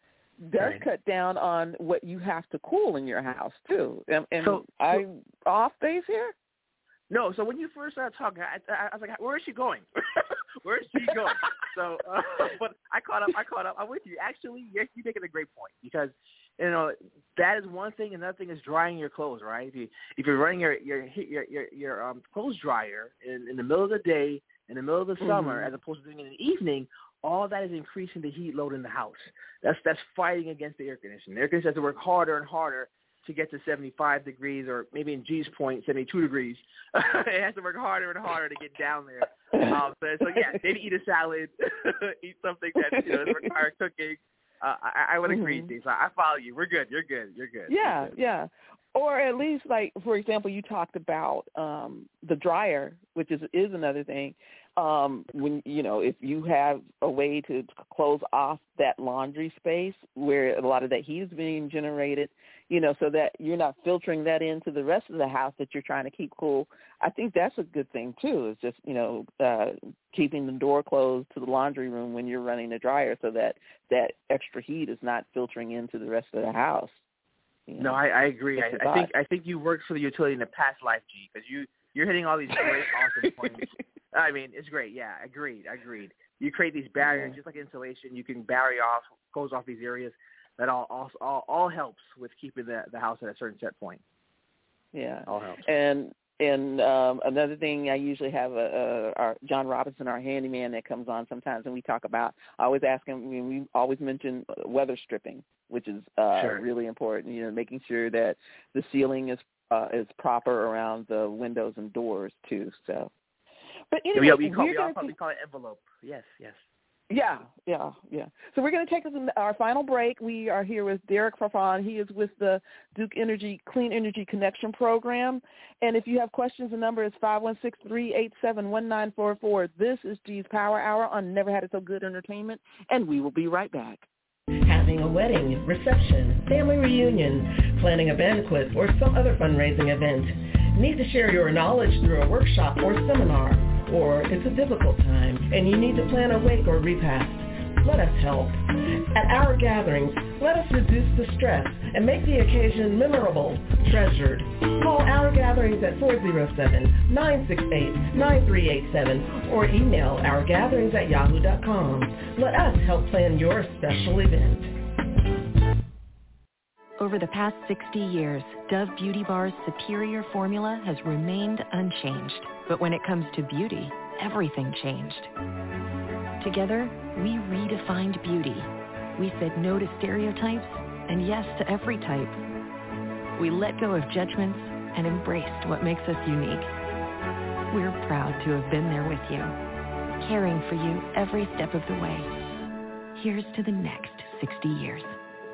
does right. cut down on what you have to cool in your house too. And, and so, I off base here? No. So when you first started talking, I, I, I was like, "Where is she going? Where is she going?" So, uh, but I caught up. I caught up. I'm with you. Actually, you're, you're making a great point because you know that is one thing. Another thing is drying your clothes. Right? If you if you're running your your your your, your um, clothes dryer in, in the middle of the day, in the middle of the mm-hmm. summer, as opposed to doing it in the evening. All that is increasing the heat load in the house. That's that's fighting against the air conditioning. The air conditioner has to work harder and harder to get to seventy-five degrees, or maybe in G's point, seventy-two degrees. It has to work harder and harder to get down there. Um, so, so yeah, maybe eat a salad, eat something that you know doesn't require cooking. Uh, I, I would agree, mm-hmm. Steve. So I follow you. We're good. You're good. You're good. Yeah, You're good. yeah. Or at least, like, for example, you talked about um, the dryer, which is is another thing. Um, when, you know, if you have a way to close off that laundry space where a lot of that heat is being generated, you know, so that you're not filtering that into the rest of the house that you're trying to keep cool, I think that's a good thing, too, is just, you know, uh, keeping the door closed to the laundry room when you're running the dryer so that that extra heat is not filtering into the rest of the house. You know? No, I, I agree. I, I think I think you worked for the utility in a past life, G, because you, you're hitting all these great, awesome points. I mean, it's great. Yeah, agreed, agreed. You create these barriers, yeah. just like insulation. You can barrier off, close off these areas. That all all all, all helps with keeping the, the house at a certain set point. Yeah, all helps. And and um, another thing, I usually have a, a, our John Robinson, our handyman, that comes on sometimes, and we talk about. I always ask him. We, we always mention weather stripping, which is uh, sure. really important. You know, making sure that the ceiling is uh, is proper around the windows and doors too. So, but anyway, yeah, we, call, we, all t- we call it envelope. Yes, yes. Yeah, yeah, yeah. So we're going to take us in our final break. We are here with Derek Farfan. He is with the Duke Energy Clean Energy Connection Program. And if you have questions, the number is five one six, three eight seven, one nine four four. This is G's Power Hour on Never Had It So Good Entertainment, and we will be right back. Having a wedding, reception, family reunion, planning a banquet, or some other fundraising event. Need to share your knowledge through a workshop or seminar, or it's a difficult time and you need to plan a wake or repast. Let us help. At our gatherings, let us reduce the stress and make the occasion memorable, treasured. Call Our Gatherings at four oh seven, nine six eight, nine three eight seven or email ourgatherings at yahoo dot com. Let us help plan your special event. Over the past sixty years, Dove Beauty Bar's superior formula has remained unchanged. But when it comes to beauty, everything changed. Together, we redefined beauty. We said no to stereotypes and yes to every type. We let go of judgments and embraced what makes us unique. We're proud to have been there with you, caring for you every step of the way. Here's to the next sixty years.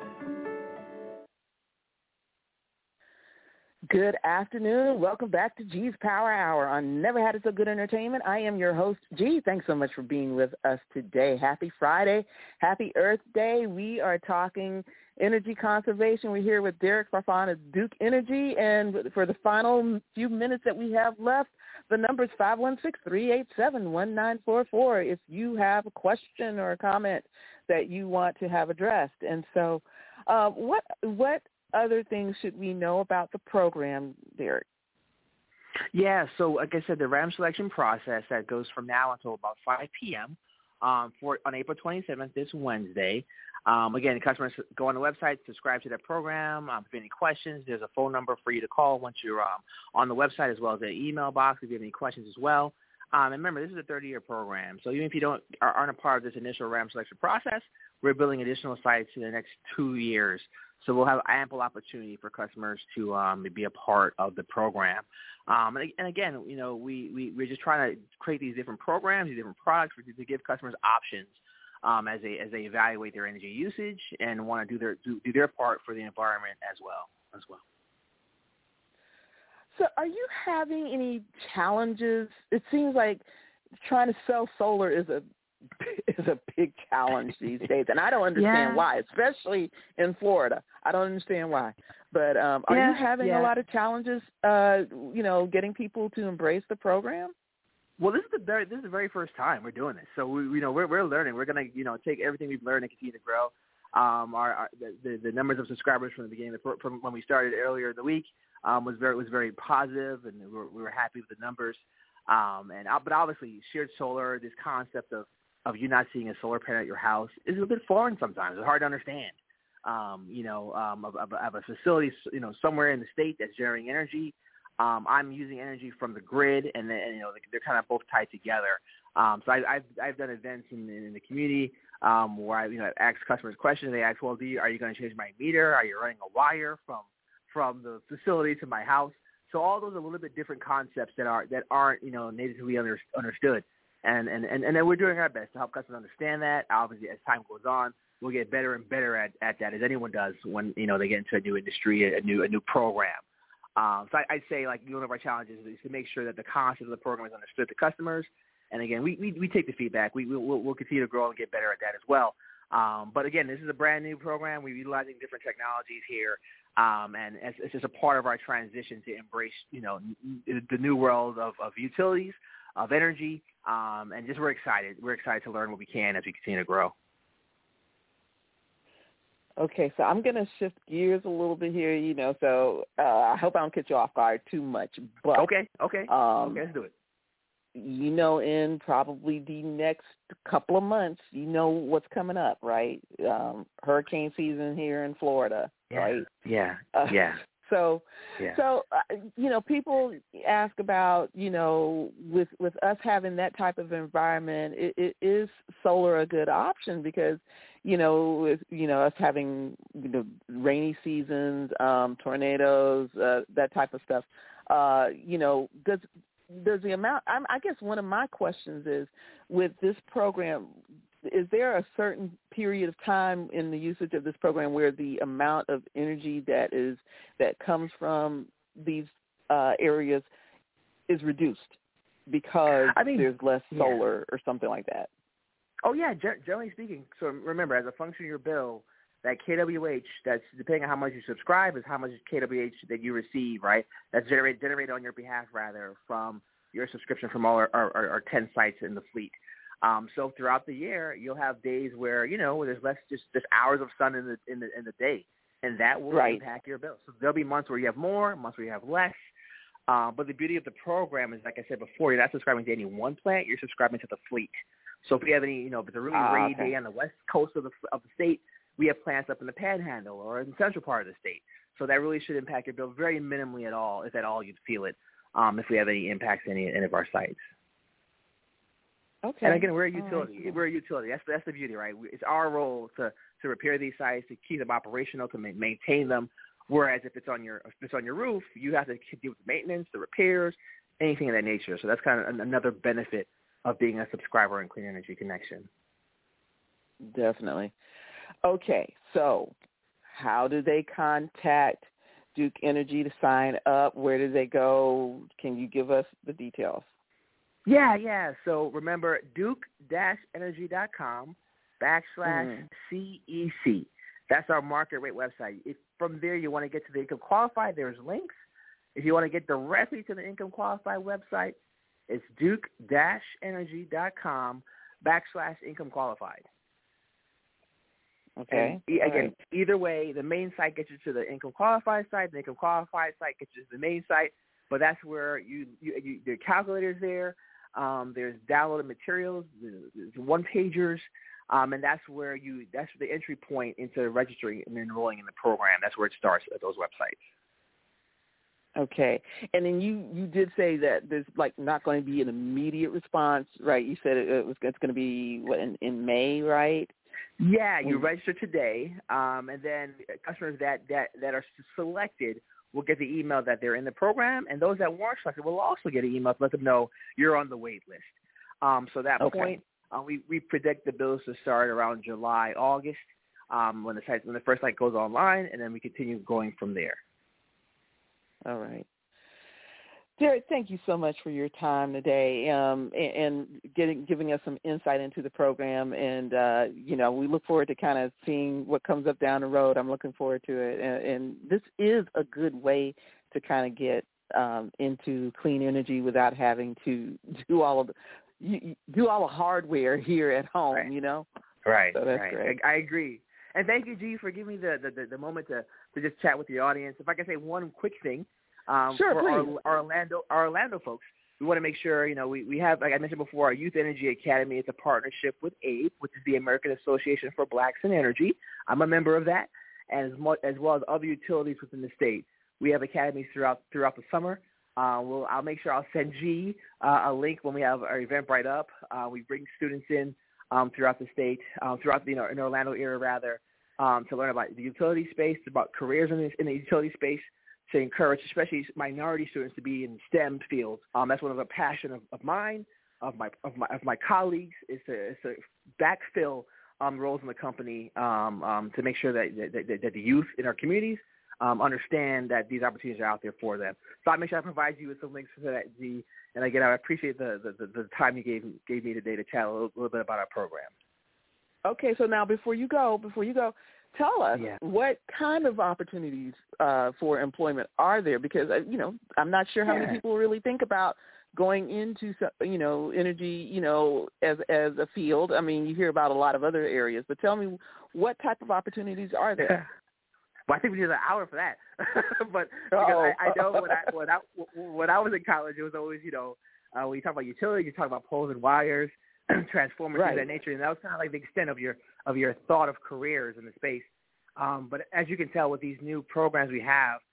Good afternoon. Welcome back to G's Power Hour on Never Had It So Good Entertainment. I am your host, G. Thanks so much for being with us today. Happy Friday. Happy Earth Day. We are talking energy conservation. We're here with Derek Farfan of Duke Energy. And for the final few minutes that we have left, the number is five one six, three eight seven, one nine four four if you have a question or a comment that you want to have addressed. And so uh, what what other things should we know about the program, Derek? Yeah, so like I said, the RAM selection process that goes from now until about five p.m. Um, for on April twenty-seventh, this Wednesday. Um, again, customers go on the website, subscribe to the program. Um, if you have any questions, there's a phone number for you to call once you're um, on the website, as well as an email box if you have any questions as well. Um, and remember, this is a thirty-year program, so even if you don't aren't a part of this initial RAM selection process, we're building additional sites in the next two years. So we'll have ample opportunity for customers to um, be a part of the program. Um, and, and again, you know, we, we, we're just trying to create these different programs, these different products for, to give customers options um, as they as they evaluate their energy usage and want to do their do, do their part for the environment as well as well. So are you having any challenges? It seems like trying to sell solar is a is a big challenge these days, and I don't understand yeah. why, especially in Florida. I don't understand why. But um, are yeah, you having yeah. a lot of challenges, uh, you know, getting people to embrace the program? Well, this is the very this is the very first time we're doing this, so we you know we're we're learning. We're gonna you know take everything we've learned and continue to grow. Um, our, our the, the the numbers of subscribers from the beginning of the, from when we started earlier in the week um, was very was very positive, and we were, we were happy with the numbers. Um, and but obviously, shared solar, this concept of of you not seeing a solar panel at your house is a bit foreign sometimes. It's hard to understand, um, you know, um, of, of, of a facility, you know, somewhere in the state that's generating energy. Um, I'm using energy from the grid, and, then, and you know, they're kind of both tied together. Um, so I, I've, I've done events in, in the community um, where I, you know, ask customers questions. They ask, well, do you, are you going to change my meter? Are you running a wire from from the facility to my house? So all those are a little bit different concepts that are that aren't, you know, natively under, understood. And, and, and, and then we're doing our best to help customers understand that. Obviously, as time goes on, we'll get better and better at, at that, as anyone does when, you know, they get into a new industry, a new a new program. Um, so I, I'd say, like, one of our challenges is to make sure that the concept of the program is understood to customers. And, again, we, we, we take the feedback. We, we'll, we'll continue to grow and get better at that as well. Um, but, again, this is a brand-new program. We're utilizing different technologies here. Um, and it's, it's just a part of our transition to embrace, you know, n- the new world of, of utilities, of energy, um, and just we're excited. We're excited to learn what we can as we continue to grow. Okay, so I'm going to shift gears a little bit here, you know, so uh, I hope I don't catch you off guard too much. But Okay, okay, um, okay, let's do it. You know, in probably the next couple of months, you know what's coming up, right? Um, hurricane season here in Florida, Yeah, right? yeah, Uh, yeah. So, yeah. so uh, you know, people ask about, you know, with with us having that type of environment, it, it is solar a good option because, you know, with, you know, us having, you know, rainy seasons, um, tornadoes, uh, that type of stuff. Uh, you know, does does the amount? I'm, I guess one of my questions is, with this program, is there a certain period of time in the usage of this program where the amount of energy that is that comes from these uh, areas is reduced because I mean, there's less solar yeah. or something like that? Oh, yeah, generally speaking. So remember, as a function of your bill, that K W H, that's depending on how much you subscribe, is how much K W H that you receive, right? That's generated, generated on your behalf, rather, from your subscription from all our, our, our ten sites in the fleet. Um, so throughout the year, you'll have days where, you know, there's less, just, just hours of sun in the in the in the day, and that will right. impact your bill. So there'll be months where you have more, months where you have less. Uh, but the beauty of the program is, like I said before, you're not subscribing to any one plant; you're subscribing to the fleet. So if we have any, you know, if it's a really ah, rainy okay. day on the west coast of the of the state, we have plants up in the Panhandle or in the central part of the state. So that really should impact your bill very minimally at all, if at all you'd feel it, um, if we have any impacts in any, any of our sites. Okay. And again, we're a utility. Right. We're a utility. That's that's the beauty, right? It's our role to, to repair these sites, to keep them operational, to ma- maintain them. Whereas if it's on your if it's on your roof, you have to deal with the maintenance, the repairs, anything of that nature. So that's kind of another benefit of being a subscriber in Clean Energy Connection. Definitely. Okay, so how do they contact Duke Energy to sign up? Where do they go? Can you give us the details? Yeah, yeah. So remember, duke-energy.com backslash mm-hmm. C E C. That's our market rate website. If from there you want to get to the income qualified, there's links. If you want to get directly to the income qualified website, it's duke-energy.com backslash income qualified. Okay. And again, right. either way, the main site gets you to the income qualified site. The income qualified site gets you to the main site. But that's where you, you, you the calculator's there. Um, there's downloaded materials, there's one pagers, um, and that's where you that's the entry point into registering and enrolling in the program. That's where it starts at those websites. Okay, and then you, you did say that there's like not going to be an immediate response, right? You said it, it was it's going to be what in, in May, right? Yeah, you register today, um, and then customers that, that, that are selected will get the email that they're in the program, and those that weren't selected will also get an email to let them know you're on the wait list. Um, so at that okay. point, uh, we, we predict the bills to start around July, August, um, when the site when the first site goes online, and then we continue going from there. All right. Derek, thank you so much for your time today um, and, and getting, giving us some insight into the program. And, uh, you know, we look forward to kind of seeing what comes up down the road. I'm looking forward to it. And, and this is a good way to kind of get um, into clean energy without having to do all of the, you, do all the hardware here at home, right. you know? Right. So that's right. great. I, I agree. And thank you, G, for giving me the, the, the moment to, to just chat with the audience. If I can say one quick thing. Um, sure, for please. our, our Orlando, our Orlando folks, we want to make sure, you know, we, we have, like I mentioned before, our Youth Energy Academy is a partnership with A B E, which is the American Association for Blacks in Energy. I'm a member of that, and as, much, as well as other utilities within the state. We have academies throughout throughout the summer. Uh, we'll, I'll make sure I'll send G uh, a link when we have our Eventbrite up. Uh, we bring students in um, throughout the state, um, throughout the, you know, in Orlando area rather, um, to learn about the utility space, about careers in, this, in the utility space, to encourage especially minority students to be in STEM fields. Um, that's one of the passion of, of mine, of my of my of my colleagues, is to, is to backfill um, roles in the company um, um, to make sure that, that, that the youth in our communities um, understand that these opportunities are out there for them. So I make sure I provide you with some links for that, Z. And again, I appreciate the, the, the, the time you gave gave me today to chat a little, little bit about our program. Okay, so now before you go, before you go, tell us yeah. what kind of opportunities uh, for employment are there? Because, uh, you know, I'm not sure how yeah. many people really think about going into, you know, energy, you know, as as a field. I mean, you hear about a lot of other areas, but tell me what type of opportunities are there? Yeah. Well, I think we need an hour for that. But because I, I know when I, when, I, when I was in college, it was always, you know, uh, when you talk about utility, you talk about poles and wires, transformers, right. things of that nature, and that was kind of like the extent of your of your thought of careers in the space. Um, but as you can tell with these new programs we have,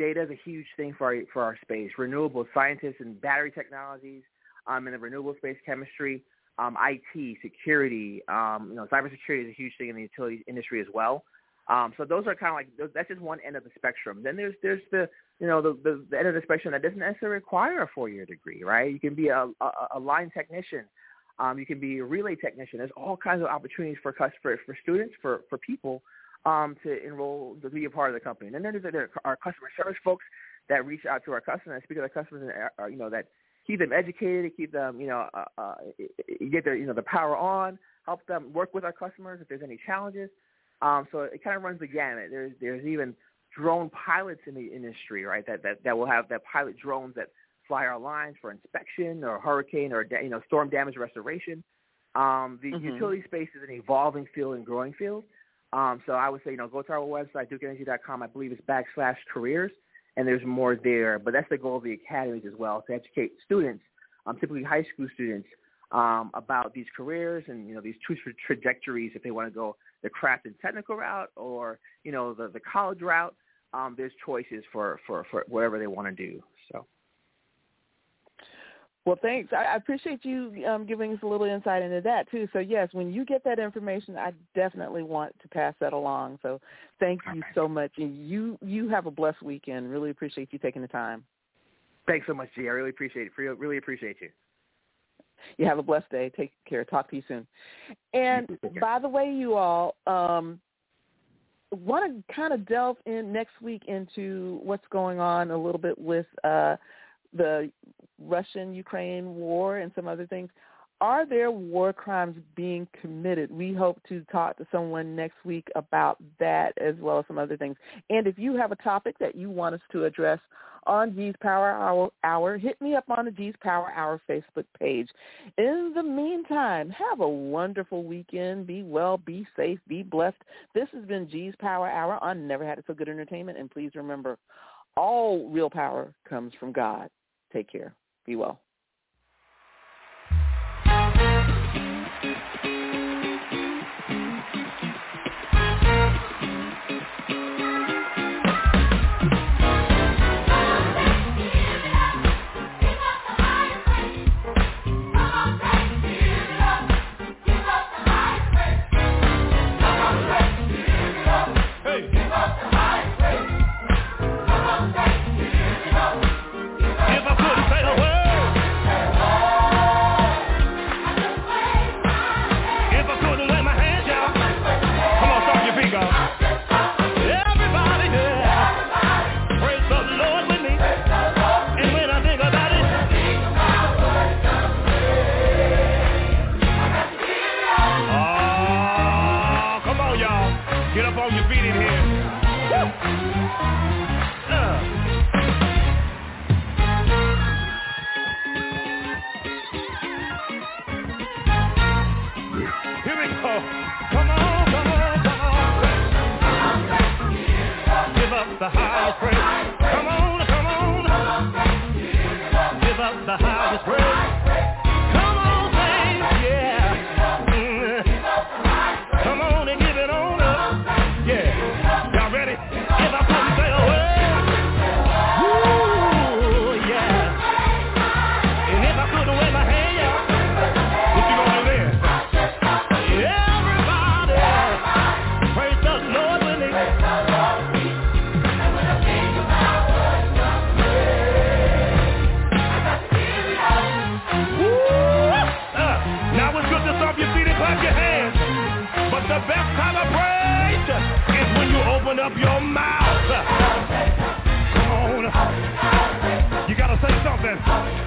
data is a huge thing for our, for our space. Renewable scientists and battery technologies, um, in the renewable space, chemistry, um, I T, security, um, you know, cybersecurity is a huge thing in the utility industry as well. Um, so those are kind of like those, that's just one end of the spectrum. Then there's there's the you know the, the, the end of the spectrum that doesn't necessarily require a four-year degree, right? You can be a, a, a line technician, um, you can be a relay technician. There's all kinds of opportunities for for, for students, for for people um, to enroll to be a part of the company. And then there's there are our customer service folks that reach out to our customers, speak to our customers, and uh, you know that keep them educated, keep them you know uh, uh, get their you know the power on, help them work with our customers if there's any challenges. Um, so it kind of runs the gamut. There's there's even drone pilots in the industry, right? That that, that will have that pilot drones that fly our lines for inspection or hurricane or you know storm damage restoration. Um, the mm-hmm. utility space is an evolving field and growing field. Um, so I would say you know go to our website duke energy dot com. I believe it's backslash careers, and there's more there. But that's the goal of the academies as well, to educate students, um, typically high school students, um, about these careers and you know these two tra- trajectories if they want to go the craft and technical route or, you know, the, the college route. Um, there's choices for, for, for whatever they want to do. So, Well, thanks. I, I appreciate you um, giving us a little insight into that, too. So, yes, when you get that information, I definitely want to pass that along. So thank you okay. so much. And you, you have a blessed weekend. Really appreciate you taking the time. Thanks so much, G. I really appreciate it. Really appreciate you. You have a blessed day. Take care. Talk to you soon. And by the way, you all um, want to kind of delve in next week into what's going on a little bit with uh, the Russian-Ukraine war and some other things. Are there war crimes being committed? We hope to talk to someone next week about that as well as some other things. And if you have a topic that you want us to address on G's Power Hour, Hour, hit me up on the G's Power Hour Facebook page. In the meantime, have a wonderful weekend. Be well, be safe, be blessed. This has been G's Power Hour on Never Had It So Good Entertainment. And please remember, all real power comes from God. Take care. Be well. The highest praise. Come on, come on. Give up the highest praise. Come on, saints, yeah. Mm. Come on and give it on up. Yeah. Y'all ready? If I couldn't say a word. Ooh, yeah. And if I couldn't wave my hand, y'all, what you gonna do then? Everybody, praise the Lord with me. The best kind of praise is when you open up your mouth. Come on. You got to say something.